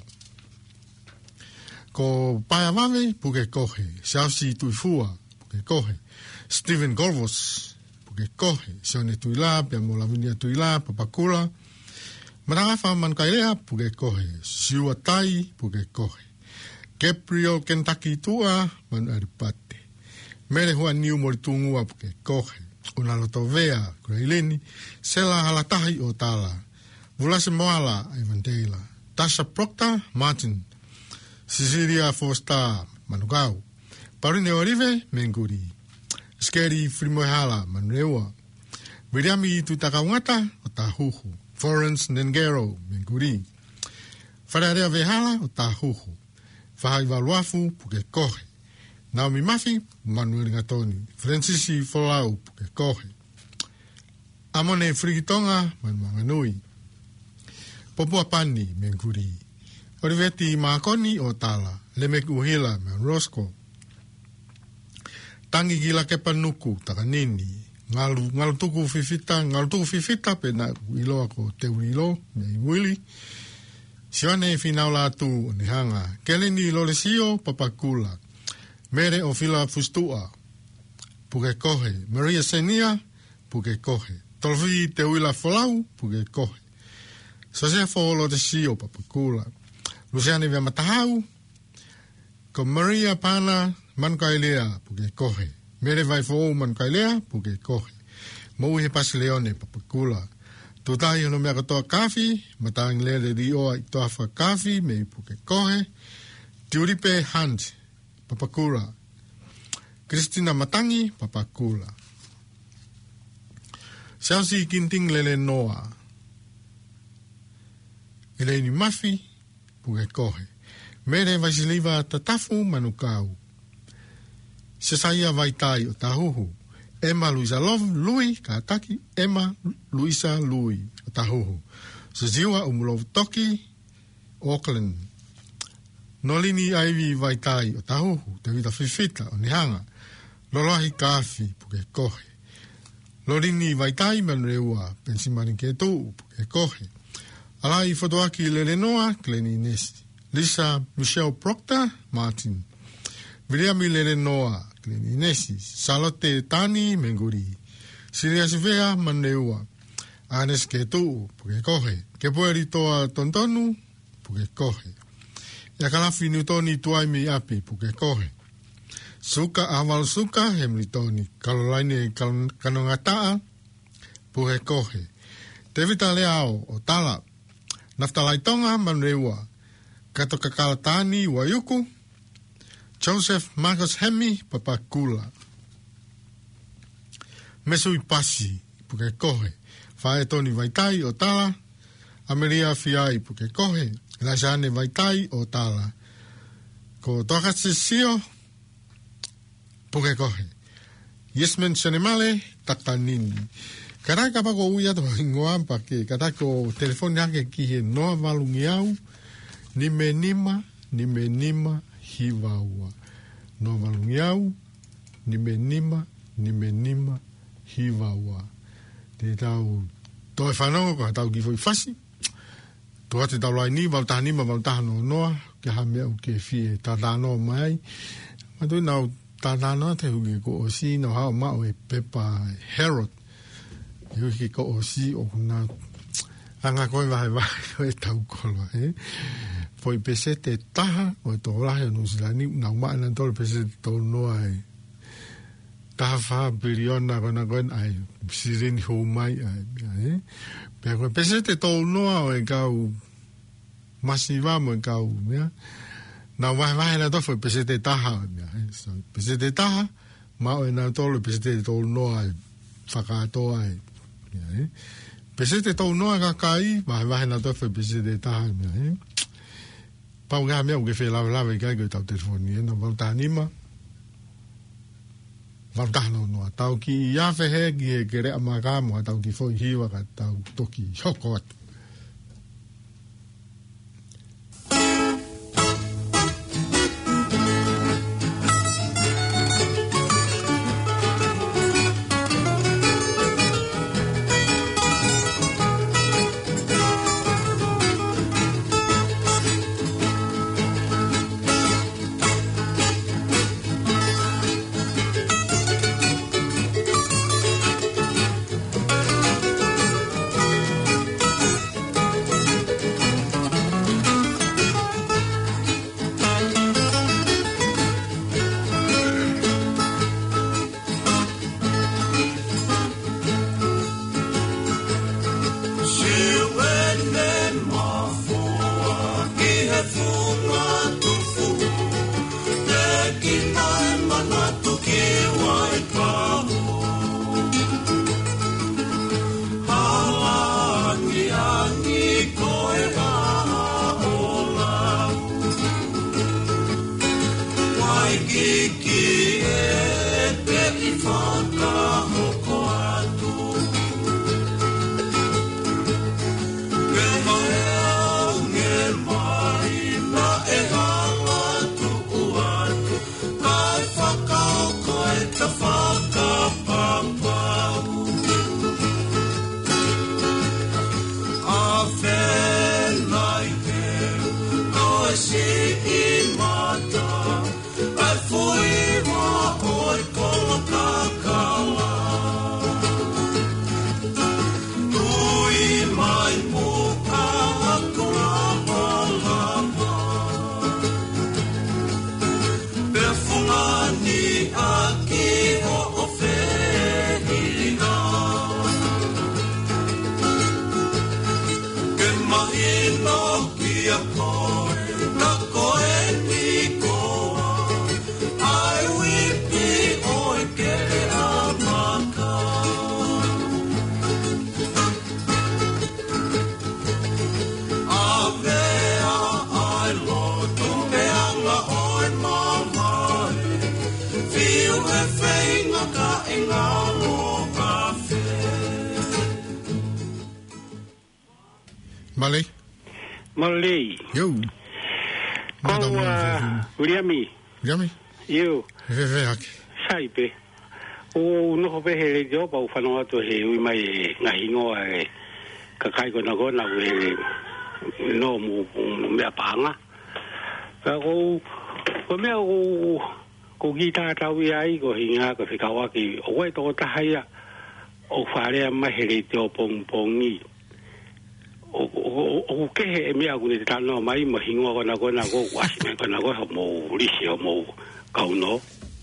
Ko Paeavave, Puke Kohe. Shausi Tuifua, Puke Kohe. Stephen Golvos, Puke Kohe. Sione Tuila, Piamolavinia Tuila, Papakula. Marafa Mankailea, Puke Kohe. Siua Tai, Puke Kohe. Gabriel Kentucky Tua, Manaripate. Mere hua niu moritungua, Puke Kohe. Unalotovea, Grailini. Sela Halatahi o Tala. Vulase Moala, Ivandela. Tasha Proctor, Martin. Cecilia Foster, Manukau. Parine Orive, Menguri. Skeri Frimohala, Manrewa. Viriami Tutakawata, Otahuhu. Florence Nengero, Menguri. Fararea Vehala, Otahuhu. Fahai Valuafu, Puke Kohe. Naomi Mafi, Manuel Gatoni. Francisi Folau, Puke Kohe. Amone Frigitonga, Manmanganui. Popua Pani, Menguri. Oriveti Makoni o Tala, Lemek Uhila, Rosco. Tangi Gila Kepanuku, Takanini. Ngalu, ngalu tuku fifita, ngalu tuku fifita, pena iloa ko te uilo, me wili. Siwane finaula tu nihanga. Keleni Lolesio, Papakula. Mere o fila fustua. Puke Kohe. Maria Senia, Puke Kohe. Tolvi te uila folau, Puke Kohe. Sosefo Lolesio, Papakula. Luciane via matahau, ko Maria Pana Mankailea, Puke Kohe. Mere vai fo Mankailea, Puke Kohe. Mo he Pasileone, Papakula. Tutai hono mea katoa kafi, matang lele di oa i toafa kafi, me Puke Kohe. Tiuripe Hunt, Papakula. Christina Matangi, Papakula. Chelsea Kinting Lele Noa. Eleni Mafi, Puke Kohe. Mere Vaisiliva Tatafu Manukau. Sesaia Vaitai o Tahuhu. Emma Luisa Love Lui Kataki. Emma Luisa Lui o Tahuhu. Seziwa Umulov Toki Auckland. Nolini Ivy Vaitai o Tahuhu. Te Vita Fifita o Nihanga. Lolohi Kafi Puke Kohe. Lolini Vaitai Manreua Pensimarin Ketu Puke Kohe. Alai Fotoaki Lelenoa, Kleni Nesi. Lisa Michelle Proctor, Martin. Viriami Lelenoa, Kleni Nesi. Salote Tani, Menguri. Siria Sivea, Maneua. Anes Ketu, Puke Kohe. Kepueri Toa Tontonu, puke kohe. Ia kalafi ni toni tuai mi api puke kohe. Suka awal suka he mi toni. Kalolaini kanongataa puke kohe. Te vita leao o tala. Naftalai tonga manreua. Kato kakalatani wa yuku. Joseph Marcus Hemi papakula. Mesui pasi puke kohe. Fae toni vaitai o tala. Ameria fiai puke kohe. Lajane vaitai o tala. Ko toka sisio puke kohe. Yesmen senemale takanini. Karaka pako uia to ingoampa ke katako telefoni ake ki he noa valungi au. Ni me nima, ni me nima hivaua. Noa valungi au. Ni me nima, ni me nima hivaua. Te tau toi whanau ko tau ki foi fasi. Toa te tau lai ni, wau taha nima, wau taha no noa. Ke ha mea u ke fie tata noa mai. Matui nau tata noa te huki ko o si no hao mao e pepa Herod. Huki ko o si o kuna anga koe vahe vahe koe tau kolo. Eh? Foi pese te taha o e tō lahe no silani. Nau maa nan tōle pese te tō noa e taha wha piriona kona koen ai sirini hou mai ai. Eh? Pea koe pese te tō noa o e kau masiva mo e kau. Mea? Nau vahe vahe na tō foi pese te taha. Eh? So, pese te taha mao e nau tōle pese te tō noa e whakatoa e. Eh? Pese te tau noa kakai, vahe vahe na toa whai pese te taha. Eh? Pau ngā mea uke whai lawe lawe i kai koe tau telefoni. Eh? Na wau taha nima. Wau taha no noa. Tau ki i awhe he ki he kere amakamo, tau ki whoi hiwa ka tau toki hoko atu. Malay. Malay. Yo. Kau uh, Uriami. Uriami. Yo. Hehehe hake. Saipe. O no hope he le jo pa u whanau atu he ui mai ngahi ngoa e kakai kona kona u he no mu mea panga. Ka kou ko mea kou ko gita tau i ai ko hinga ko whikawa ki o wai toko tahaya o wharea mai he le jo pong pongi. O o o ke he me a gune tano mai mo hingo kona kona ko wasi me kona ko mo lisi o mo kauno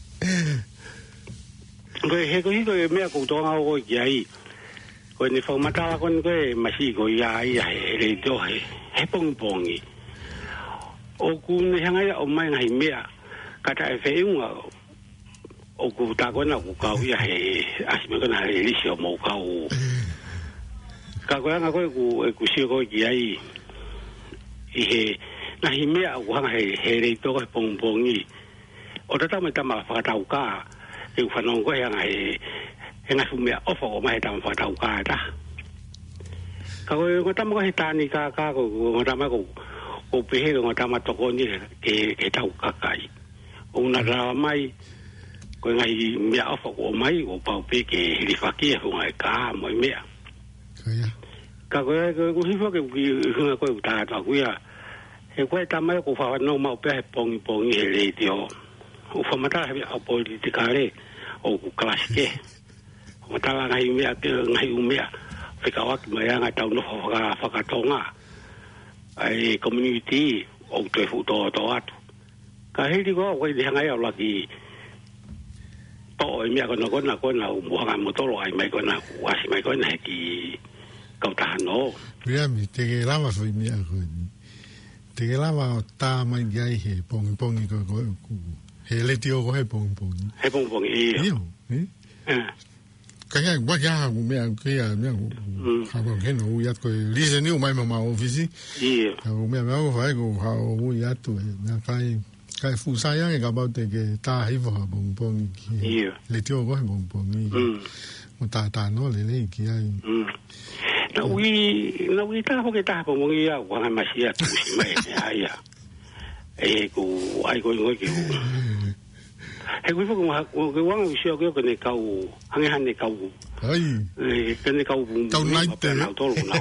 ko he ko hiko me a ko tonga o ai ko ni fa mata ko ko masi ko ya ya he le do he he pong pongi o ku ne hanga ya o mai ngai me a kata e fe unga o ku ta kona ku ka ya he asime kona he lisi o mo kau ka ko nga ko ku ku si ko ki ai i he na hi me a wa he he re to ko pong pong i o ta ma ta ma fa ta ka e fa no ko ya nga he he nga fu me o fo ma he ta ma fa ta ka ta ka ko ko ta ma ko he ta ni ka ka ko ko ta ma ko ko pe he ko ta ma to ko ni ke ke ta ka kai o na ra mai ko nga i me o fo ko mai o pa pe ke ri fa ki fu nga ka mo me a ka ko ko hi fo ke ki hu ko ta ta ku ya e ko ta mai ko fa no ma pe pong pong he le dio o fa mata he a politica le o ku klasike o ta la ngai me a ke ngai u me a fe ka wa ki mai nga ta no fa fa ka tonga ai community o te fu to to atu ka he di ko ko di ngai a la ki to me a ko no ko na ko na mo nga mo to lo ai mai ko na wa si mai ko na ki kau tahan no. Pia mi te ke lama fai mi a koe ni. Te ke lama o tā mai gai he pongi pongi ko koe ku. He leti o ko he pongi pongi. He pongi pongi iyo. Iyo, eh? Ka hea waki aha ku mea kia mea ku. Hako keno ui atu koe lise ni o mai mama ofisi. Iyo. Hako mea mea ko whae ko hao ui atu e. Mea kai kai fu sayang e ka bau te ke tā hivo ha pongi pongi ki. Iyo. Leti o ko he pongi pongi. O tā tā no le le ki ai. Na ui, na ui tā hoke tā po mongi a wanga masia tu si mai ai a. E ku ai ko ngoi ki. He ku ko ma ko wanga u sio ko ne kau, hange hange kau. Ai. E ke ne kau bu. Kau nai te. Na to na.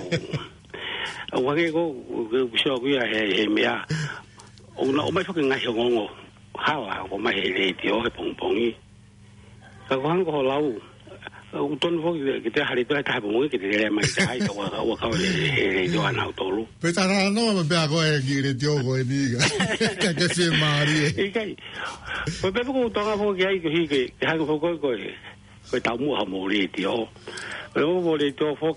O wage ko u sio ko ya he he mea. O na o mai fo ke ngai ngongo. Hala ko mai he le ti o he pong pongi. Ka wanga ko lau. O ton fo ke te hari to ta mo ke te le mai tai to wa wa ka le le jo ana to lu pe ta no me pe ko e ki le tio ko e diga ka ke se mari e kai po pe ko to ga fo ke ai ko hi ke ha ko ko ko ko ta mu ha mo le tio o mo le to fo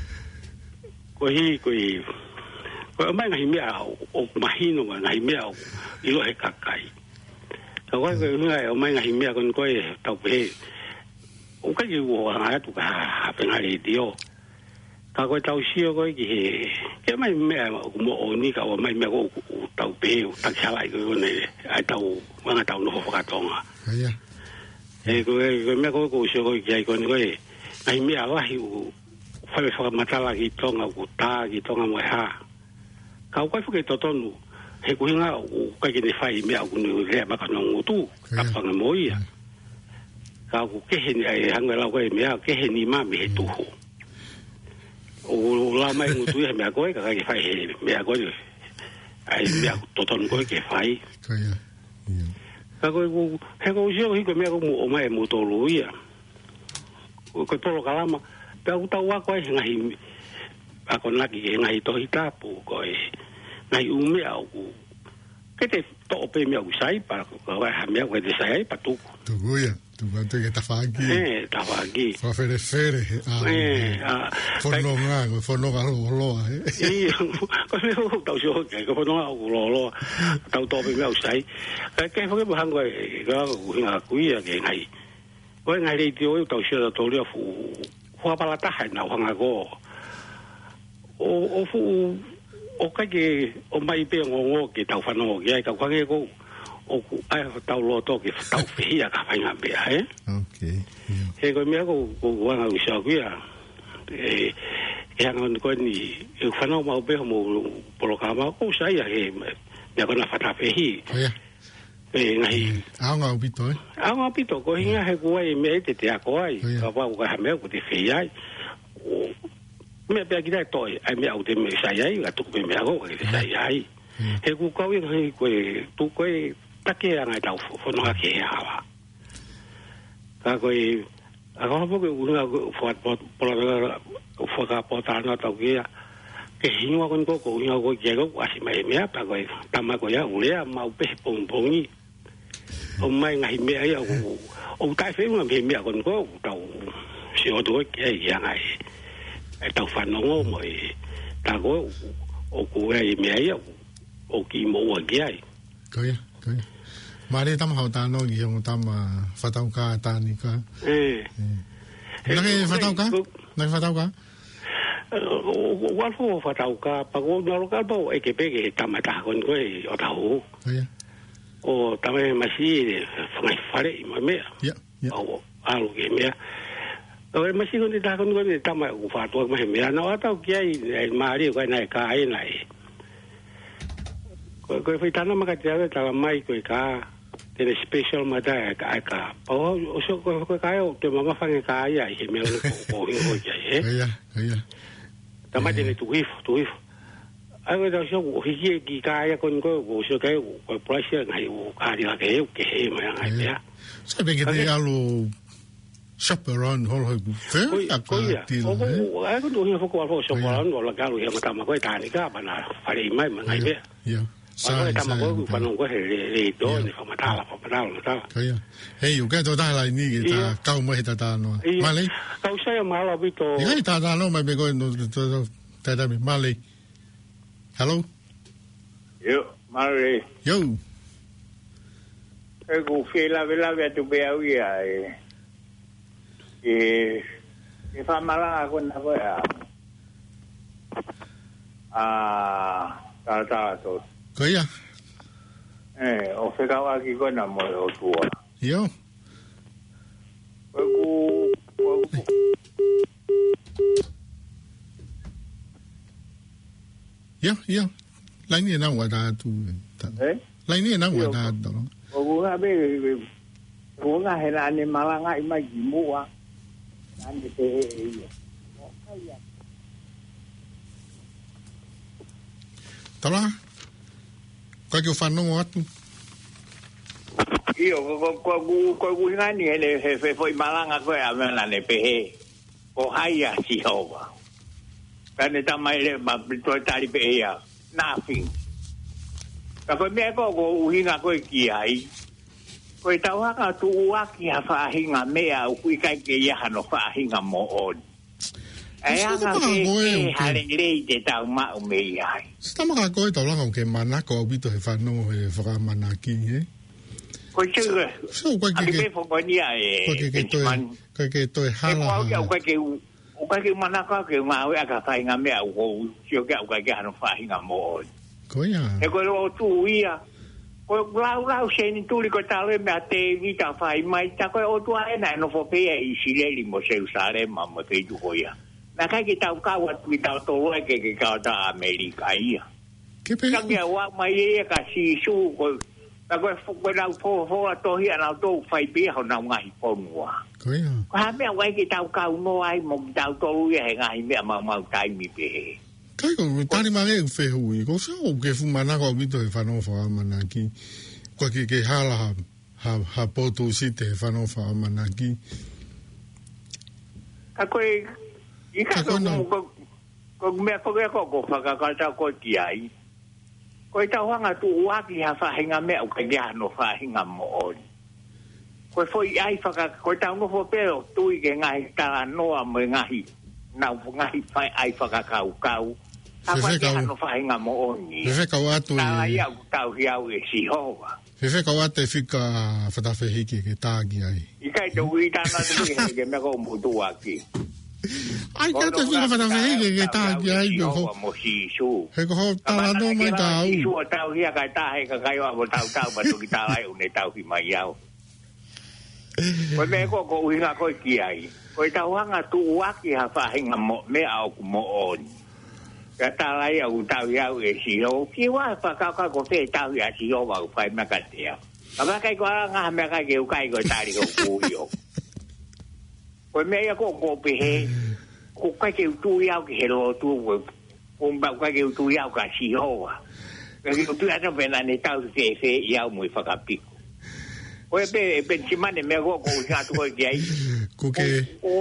ko hi ko i ko mai ngai me o mahino ngai me o i lo he ka kai ko ko ngai o mai ngai me ko ko e ta pe o ka ji wo ha tu ka ha pe nga le dio ka ko tau si o ko ki ke mai me mo o ni ka o mai me ko tau pe o ta cha lai ko ne ai tau nga tau no ho ka tonga ya e ko ko me ko ko si o ko ki ai ko ni ko e ai me ala hi o fa le fa mata la ki tonga ko ta ki tonga mo ha ka ko fu ke to tonu he ko nga o ka ki ne fai me a ko ni le ba ka no tu ka pa mo ia ka ku ke he ni ai hanga la ko e mea ke he ni ma me he tu ho o la mai ngutu he mea ko e ka ka fai he mea ko ai mea to ton ko ke fai ka ya ka ko he ko jo hi ko mea ko mo mai mo to lu ia ko ko to lo kalama pe ku ta wa ko e ngai a ko na ki ngai to hita pu ko e ngai u mea ku ke te to pe mea ku sai pa ko ha mea ko te sai pa tu tu ya tu va te que ta fagi eh ta fagi fa fere fere eh ah fono nga fono ga lo lo eh eh ko le ho tau so ke ko fono ga lo lo tau to pe me sai ke fo ke bu hang ko ga u nga ku ya ke ngai ko ngai le tio tau so to le fu fu pa la ta ha na hanga go o o fu o ka ke o mai pe ngo ke tau fa no ke ka kwa ke ko o ai tau lo to ke tau fia ka fa nga be eh okay he ko me ko ko wa nga u sha ku ya e ya ngon ko ni e fa no ma be mo por ka ma ko sa ya he ya ko na fa ta fe hi ya e ngai a nga u pito eh a nga pito ko hinga he ko ai me te te ko ai ka wa ko ha me ko te fe ai me pe ki dai to ai me au te me sa ai ga tu me me ko ke sa ai he ku ko i ko tu ko take anga tau fo no ke ha ka ko i a ko po ke una fo po po fo ka po ta no tau ke ke hinga kon ko ko hinga ko ke ko asi mai me pa ko tama ko ya ule mau pe pong pong ni o mai ngai me ai o o tai fe ma me me kon ko tau si o to ke ya ngai e tau fa no mo e ta ko o ko ai me ai o ki mo wa ge ai ko ya ko ya mari tam hau ta no giong tam fa tau ka ta ni ka eh na ke fa tau ka na fa tau ka o wa fo fa tau ka pa ko no ka ba e ke pe ke ta ma ta kon ko o ta ho ya o ta me ma si fa fa re ma me ya ya o alo ke me o ma si kon ta kon ko ta ma u fa to ma me na ta ke ai ma ri ko na ka ai nai ko ko fa ta na ma ka ta ta mai ko ka tene special mata ka ka o o so ko ko ka o te mama fa ka ya i me ko ko ko ya e ya ya tama tene tu if tu if ai ko so o hi ki ka ya kon ko o so ka o price ngai o ka ri ka e ke he ma ngai ya sa be ke te alo shop around hol ho fe ko ya o ai ko do hi fo ko fo so ko ran o la ka lo ya ma tama ko ta ni ka ba na fa ri mai ma ngai be ya sai sai ko fa no ko he le do ni fa ma ta la fa ma ta la ta 可以啊嘿有该做大来你给他搞么他大no 马来 ka usai ma la bi to 你看大大 no 没没个no to 在那边马来 hello yo Mari yo e ku fe la vela ve tu be au ya e e fa mala ko na ko ya ah ta ta to 可以啊 eh o fe ka wa ki ko na mo o tu yo ko ku yo yo 来年那我打tu eh 来年那我打到 o ku ha be ko nga he na ni mala nga i ma gi mu wa ande te e tá lá qual que eu falo no outro io ko ko ko ko ku nga ni ele he fe foi mala nga ko a me na ne pe he o hai ya si ho wa kana ta mai le ma to ta ri pe ya nothing ka ko me ko ko u hinga ko ki ai ko ta wa ka tu wa ki ha fa hinga me a ku ka ke ya no fa hinga mo on ai anga ke hale le te ta ma o me ai sta ma ko to la ko ke mana ko bi to fa no he fa mana ki he ko chu so ko ke ke fo ko ni ai ko ke to ko ke to ha la ko ke o ka ke mana ka ke ma wa ka fa hinga me a ko chu ke o ka ke no fa hinga mo ko ya e ko lo tu ia ko lau lau se ni tu ko ta le me te vi ta fa mai ta ko o tu ai na no fo pe i si le li mo se usare ma mo te tu ko ya na ka ki ta ka wa tu ta to lo ke ke ka ta America ia ke pe ka ke wa mai e ka si su ko ta ko fo ko la fo fo to hi ana to fai pe ho na ngai po wa ko ya ka me wa ki ta ka no ai mo ta to lu ye ngai me ma ma tai mi pe kai ko tani ma e fe hui ko so ke fu mana ko bi to fa no fa mana ki ko ke ke hala ha ha po tu si te fa no fa mana ki ka ko i ka ko ko ko me ko ko ko fa ka ka ta ko ti ai ko ta wa nga tu wa ki ha fa hinga me o ka ya no fa hinga mo ko foi ai fa ka ko ta no fo pe tu i ke ngai ta no a me ngai na fu ngai fa ai fa ka ka ka ta wa ya no fa hinga mo ni fe ka wa tu ta ya ta ya e si ho wa fe fe ka wa te fika fa ta fe hiki ke ta gi ai i kai to wi ta na tu ke me ko mo tu wa ki ai ka te fika fa ta fe hiki ke ta gi ai yo ho mo si su he ko ta la no mai ta u su ta hi ka ta he ka kai wa mo ta ta ba tu ki ta lai u ne ta hi mai yao ko me ko ko wi nga ko ki ai ko ta wa nga tu wa ki ha fa hinga mo me au mo on ka ta lai u ta ya u e si ho ki wa fa ka ka ko te ta ya si ho wa fa ma ka te ya ka kai ko nga me ka ke u kai ko ta ri ko ku yo ko me ya ko ko pe he ko ka ke tu ya ke lo tu wo ko ba ka ke tu ya ka si ho wa ka ke tu ya no pena ni ta se se ya mu fa ka pi ko pe pe chi ma ne me ko ko ya tu ko ke ai ko ke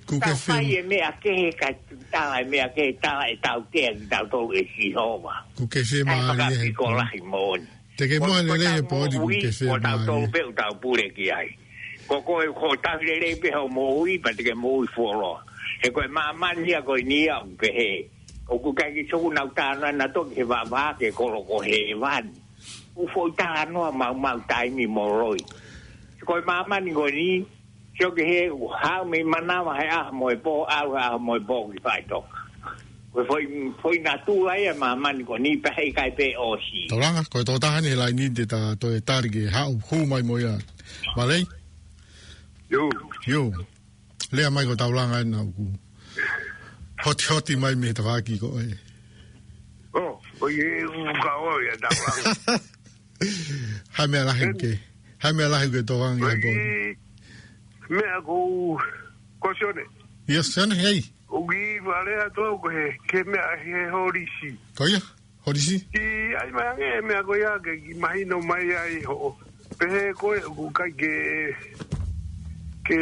ku ke fe ai me a ke ka ta me a ke ta e ta ke ta to e si ho ma ku ke fe ma ni ko la himon te ke mo le le po di ku ke fe ma ma ta to pe ta pure ki ai ko ko ko ta le le pe ho mo i pa te ke mo i fo lo e ko ma ma ni a ko ni a pe he o ku ka ki so na ta na na to ke va va ke ko lo ko he van u fo ta no ma ma tai mi mo roi ko ma ma ni ko ni cho ke he ha me mana wa ha mo po a ha mo po ki fai to ko foi foi na tu ai ma ma ni ko ni pe he kai pe o si to langa ko to ta ni lai ni de ta to e tar ke ha hu mai mo ya vale yo yo le mai ko ta langa na ku hot hot mai me ta va ki ko e oh o ye u ka o ya ta langa ha me la gente ha me la gente to van ya bo me ago cosione yes sen hey o gi vale a to ko he ke me he horisi ko ya horisi i ai ma nge me ago ya ke imagino mai ai ho pe ko ku ka ke ke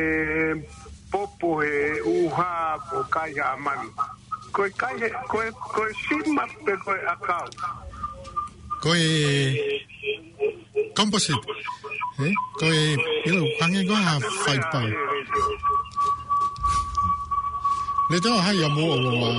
popo he u ha ko ka ya man ko ka ko ko sima pe ko akau ko composite eh ko ilo hange go ha five pa le to ha ya mo o wa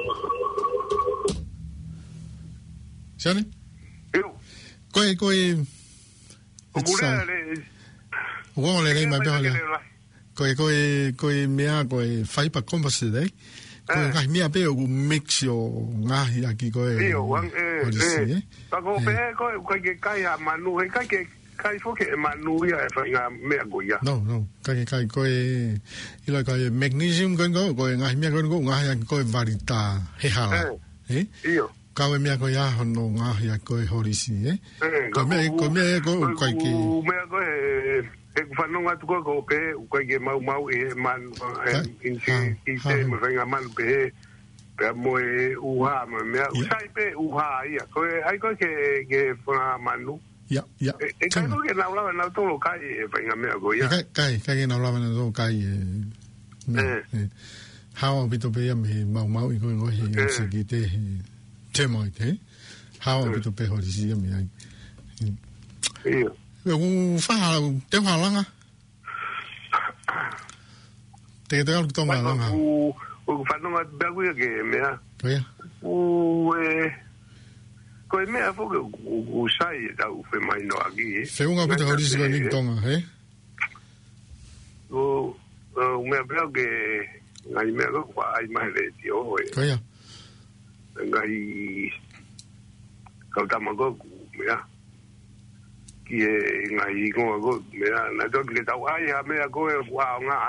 sane yo ko ko o gure le o le le ma bele ko ko ko mea ko five pa composite eh ko ngai mea pe o mix yo ngai aki ko e yo wan eh pa ko pe ko ko ke kai a manu he kai ke kai fo ke manu ya e fa nga me go ya no no kai kai ko e ilo ko magnesium ko ko ko ngai mea ko ko ngai ko varita he ha eh yo ka me mea ko ya no ngai ko horisi eh ko me ko me ko ko ke me ko e e fa no ngatu ko ko pe ko ke mau mau e man in si i se me venga man pe pe mo e u ha me sai pe u ha ia ko ai ko ke ke fa manu ya ya e kai ko ke na la na to lo kai e venga me go ya kai kai kai na la na to kai e how bito pe me mau mau i ko ngo he se ki te te mo te how bito pe ho si me ai ia u fa te fa langa te te al to ma langa u u fa no ma ba ku ke me a ko ya u e ko me a fo ke u sai da u fe mai no aquí se un apito horisi ko ni tonga he o o me veo que ngai me ko ai mai le tio e ko ya ngai ka ta ma go me a ki e ngai ko go me a na to ki ta ai ha me a go e wa nga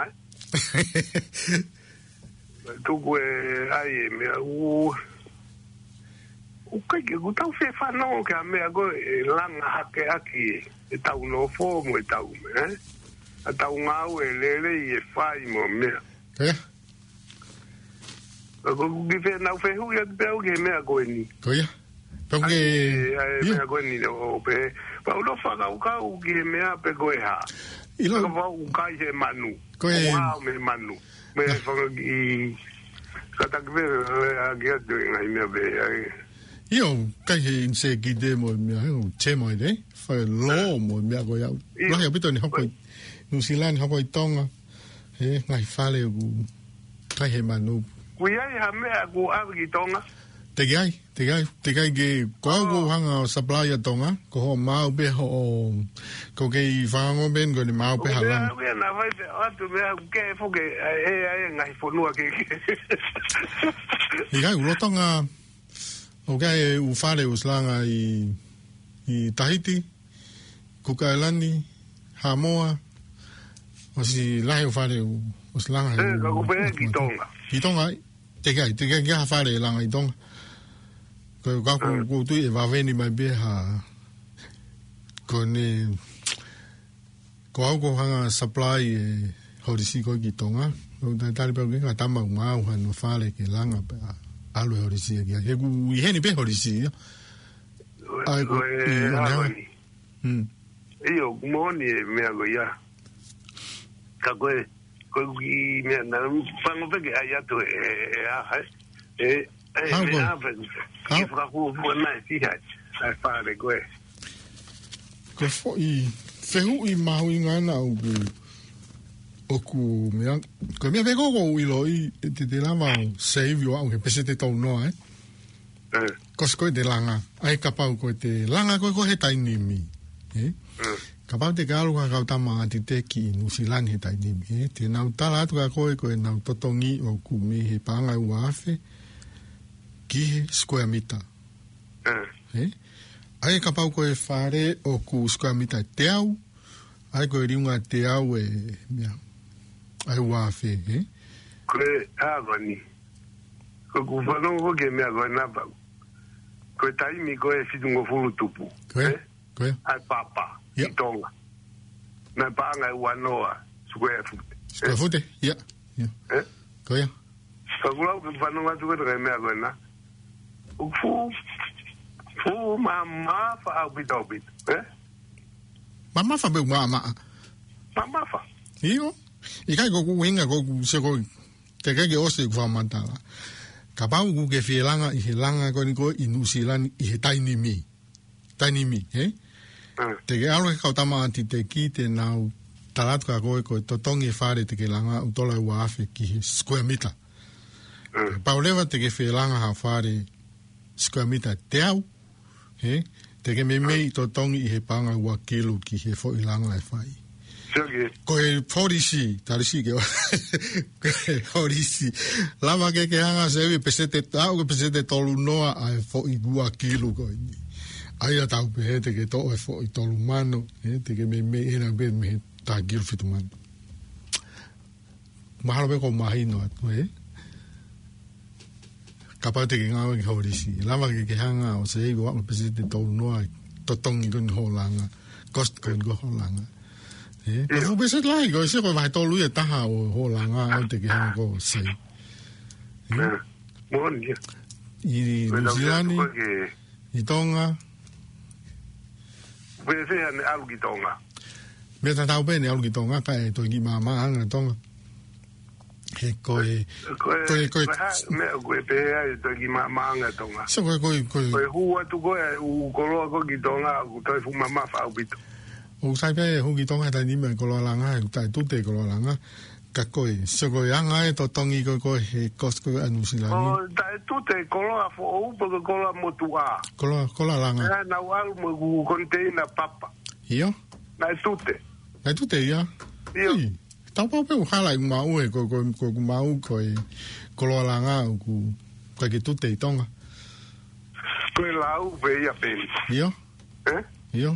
tu ko ai me a u o kai ke ku tau fe fa no ka me a go e langa ha ke aki e tau no fo mo e tau me eh a tau nga u e le le e fai mo me ko ya ko ki fe na fe hu ya pe o ke me a go ni ko ya porque me a go ni o pe pa uno fa ka u ka u ki me a pe go e ha y lo ko u ka je manu ko e me manu me fa ki ka ta ke a ge de ngai me be io kai he se ki de mo me ho che mo de fa lo mo me go ya lo ya bito ni ho ko New Zealand ho ko tonga e ngai fa le u kai he manu ku ya ha me a ku a ki tonga te gai te gai te gai ge ko go hanga supply tonga ko ho mau be ho ko ke fa ngo ben go ni mau be ha la me na vai a tu me ke fo ke e e ngai fo no ke i gai u lo tonga o gai u fa le uslanga i i Tahiti Kukailani Samoa o si lai u fa le uslanga e ka ku be ki tonga ki tonga te gai te gai ga fa le langa i tonga ko ka ku ku tu e va veni mai be ha ko ni ko au hanga supply e horisi ko ki tonga o ta tali pe ka tama ma u no fa le ke langa pe alu horisi ke he ku i heni pe horisi ai ko i ne hm io mo ni me ago ya ka ko ko ki me na pango pe ke ai atu e a e e me ave ki fra ku bona si ha ai fa le go ko fo i fehu i mau ngana u oku me ko me vego go i lo i te te lava save yo au ke pese te tau no eh ko sko de langa ai kapau ko te langa ko ko he taini mi eh kapau te galu ka ka tama ati te ki nusilan he taini mi eh te nau tala tu ka ko ko nau totongi o ku me he panga u afe ki he square meter eh ai kapau ko e fare o ku square meter te au ai ko ringa te au e mia ai u afe eh ko agoni ko ku fano ko ke me agona ba ko tai mi ko e fitu ngo fulu tupu eh ko ai papa itonga na panga wanoa square foot square foot ya ya eh ko ya ko lo ko fano nga tu ko me agona u fu fu mama fa au bit au bit eh mama fa be mama mama fa io i kai ko winga ko se ko te ke o se fa mantala kapau ku ke filanga i langa ko ni ko inusilan i he taini mi taini mi eh te ke alo ka tama anti te ki te nau talat ka ko ko totongi fare te ke langa u tola wa afe ki square meter pauleva te ke filanga ha fare square meter te au eh te ke me me totongi i he panga wa kilo ki he fo ilanga e fai ko e forisi tarisi ke forisi lava ke ke hanga se vi pesete tau ke pesete tolu noa ai fo i dua kilo ko ni ai ata u pete ke to e fo i tolu mano e te ke me me ena be me ta gil fitu man mahalo be ko mahino atu e kapate ke ngau ke forisi lava ke ke hanga o se vi wa pesete tolu noa totongi ko ni holanga cost ko ni holanga eh ko beset lai ko se ko vai to lu e taha o ho langa te ke ha ko se mon dia i Luciani i Tonga be se ane alu ki Tonga me ta tau bene alu ki Tonga ka e to ki mama anga Tonga he ko e ko e ko me ko e pe ai to ki mama anga Tonga so ko ko ko ko hu tu ko e u ko lo ko ki Tonga ko to fu mama fa u bit o sai pe ho ki Tonga ta ni me ko lo langa e ta tu te ko lo langa ka ko e so ko anga e to tongi ko ko he kos ko anu silani o ta tu te ko lo fo o po ko lo motua ko lo ko la langa na wal mo ku container papa io na tu te na tu te ia io ta pa pe hala i mau e ko ko ko mau ko e ko lo langa ku ko ki tu te Tonga ko la u ve ya pe io eh io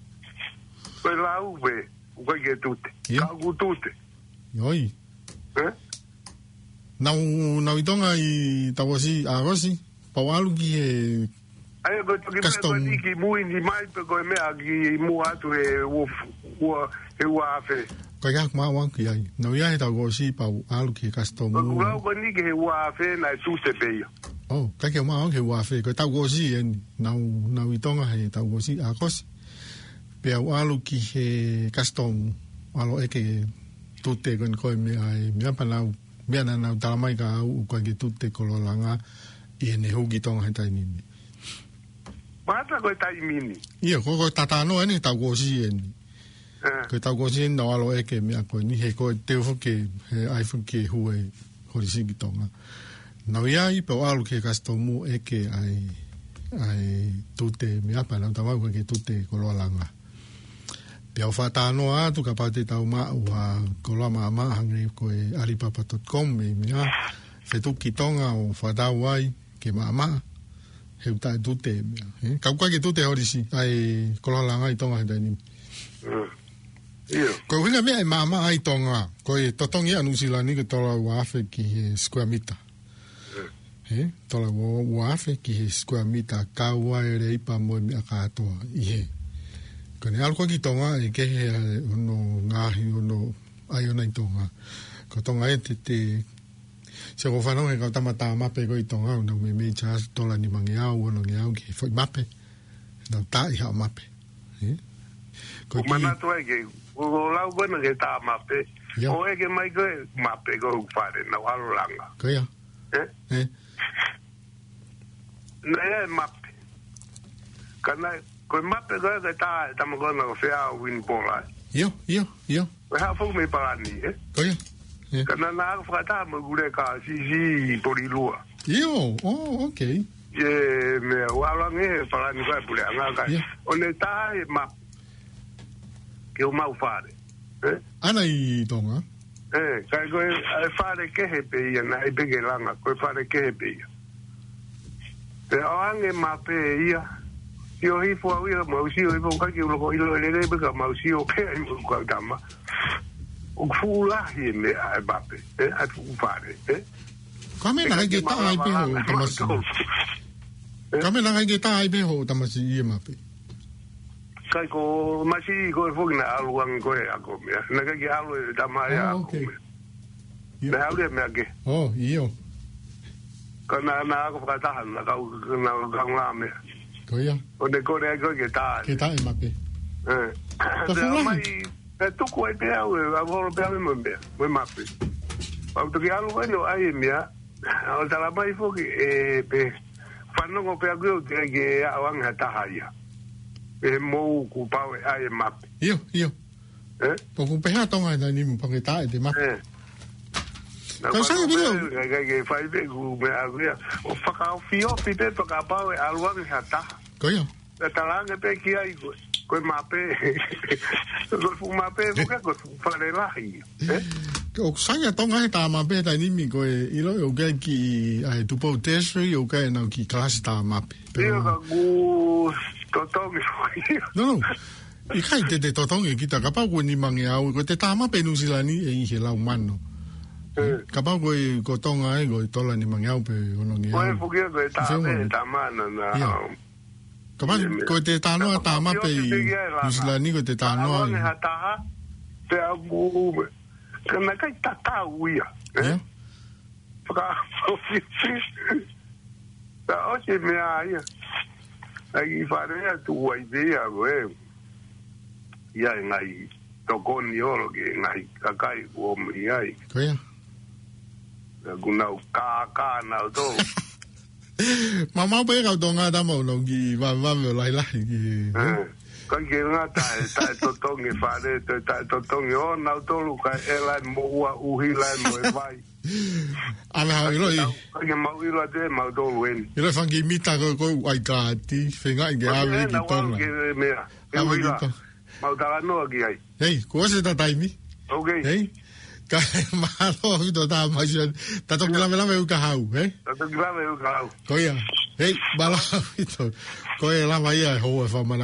ko la u ve ko ke tu te ka ku tu te oi eh nau nau i Tonga i tawasi a rosi pawalu ki e ai ko to ki ko ni ki mu ni mai pe ko me aki mu atu e wo wo e wa fe ko ya ma wan ki ai no ya e tawasi pa alu ki custom ko ko ko ni ke wa fe na tu te pe yo oh ka ke ma ke wa fe ko tawasi en nau nau i Tonga e tawasi a rosi pe alu ki e custom alo e ke tutte con ko me ai me pa na me na na ta mai ka u ko ki tutte ko lo langa i ne hu ki Tonga ta ni mata ko tai mini ia ko ko tata no ni ta go si en ko ta go si no alo e ke me ko ni he ko te fo ke ai fo ke hu e ho si ki Tonga na ia i po alo ke customu e ke ai ai tutte me pa na ta ko ke tutte ko lo langa pia fa ta no a tu ka pa te tau ma wa ko la ma ma hangi ko e alipapa dot com me me fe tu ki Tonga o fa da wai ke ma ma he uta tu te eh ka kwa ki tu te orisi ai ko la langa i Tonga dai ni io ko winga me ai mama ai Tonga ko e totongi anu sila ni ke tola wa fe ki square meter eh tola wa fe ki square meter ka wa re pa mo mi ka to i he ko ne alko ki Tonga e ke he no ngahi no ai ona i Tonga ko Tonga e te te se ko fano e ka tamata mape ko i Tonga no me me cha tola ni mangi au no ngi au ki foi mape no ta i ha mape eh Ko mana to ke o lau bona ke ta mape. O e ke mai ko mape ko fare na walo langa. Ko ya. Eh? Eh. Na e mape. Kana ko mape ko ke ta ta mo na ko fea win bola. Yo, yo, yo. Wa ha fo me parani, eh? Ko ya. Kana na ko ta mo gure ka si si porilua. Yo, oh, okay. Ye me wala nge para ni vai pule anga kai one tai ma ke o mau fare eh ana I tonga eh kai go fare ke he pe ya na ibe ke langa ko fare ke he pe te ange ma pe ia yo hi fo wi mo si o fo ka ki lo ko ilo le le be ka mo si o ke ko dama o fula hi me ai ba pe eh ai fu fare eh kame na ke ta ai pe ho tamasi kame na ke ta ai pe ho tamasi I mape kai ko masi ko fo na aluang ko ya ko me na ka ki alu dama ya okay na alu me ke oh io kana na ko ka ta na ka na ka nga me ko ya o de ko re ko ke ta ke ta ai mape eh ta mai e tu ko e pe au a volo pe me me me mape au to ki alu no ai me o ta la mai fo ki e pe fanno ko pe aku ke ke awang ta haya e mo ku pa ai mape io io eh po ku pe ha tonga na ni mo pa ke ta e de mape eh Ka sa ke video ke ke fai be ku me aku ya o fa ka fio fi pe pa ka pa alwa ha ta ko ya ta la ke pe ki ai ko ko mape ko fu mape ko ka ko fa le la hi eh o sanga tonga he ta mape ta ni mi ko e ilo o ke ki ai tu po tertiary o ke na ki class ta mape io ka gu to to no I kai te te totongi ki ta ka pa ko ni mangi au ko te ta mape nu silani e I he la umano ka pa ko ko tonga e ko tola ni mangi au pe ono ngi ko e fu ke ko ta me ta mana na ka pa ko te ta no ta mape nu silani ko te ta no ha ta te agu kana kai ta ta uia eh pa ta o se me ai ai fare tu ai idea go e ia ngai to con io che ngai kai o mi ai ko ya guna ka ka na do mama pe ka tonga da mo no gi va va lai lai gi ka ke nga ta ta to to nge fare to ta to to yo na to lu ka ela mo wa u hi la mo vai ala ilo I ka ma u ilo de ma do wen ilo fangi mita ko ko ai ka ti fenga nge ave ki tonga ave ki tonga ma ta no ki ai hey ko se ta taimi okay hey ka malo to ta ma ta to la la me ka hau eh ta to la me ka hau ko ya hey bala to ko la mai ai ho fa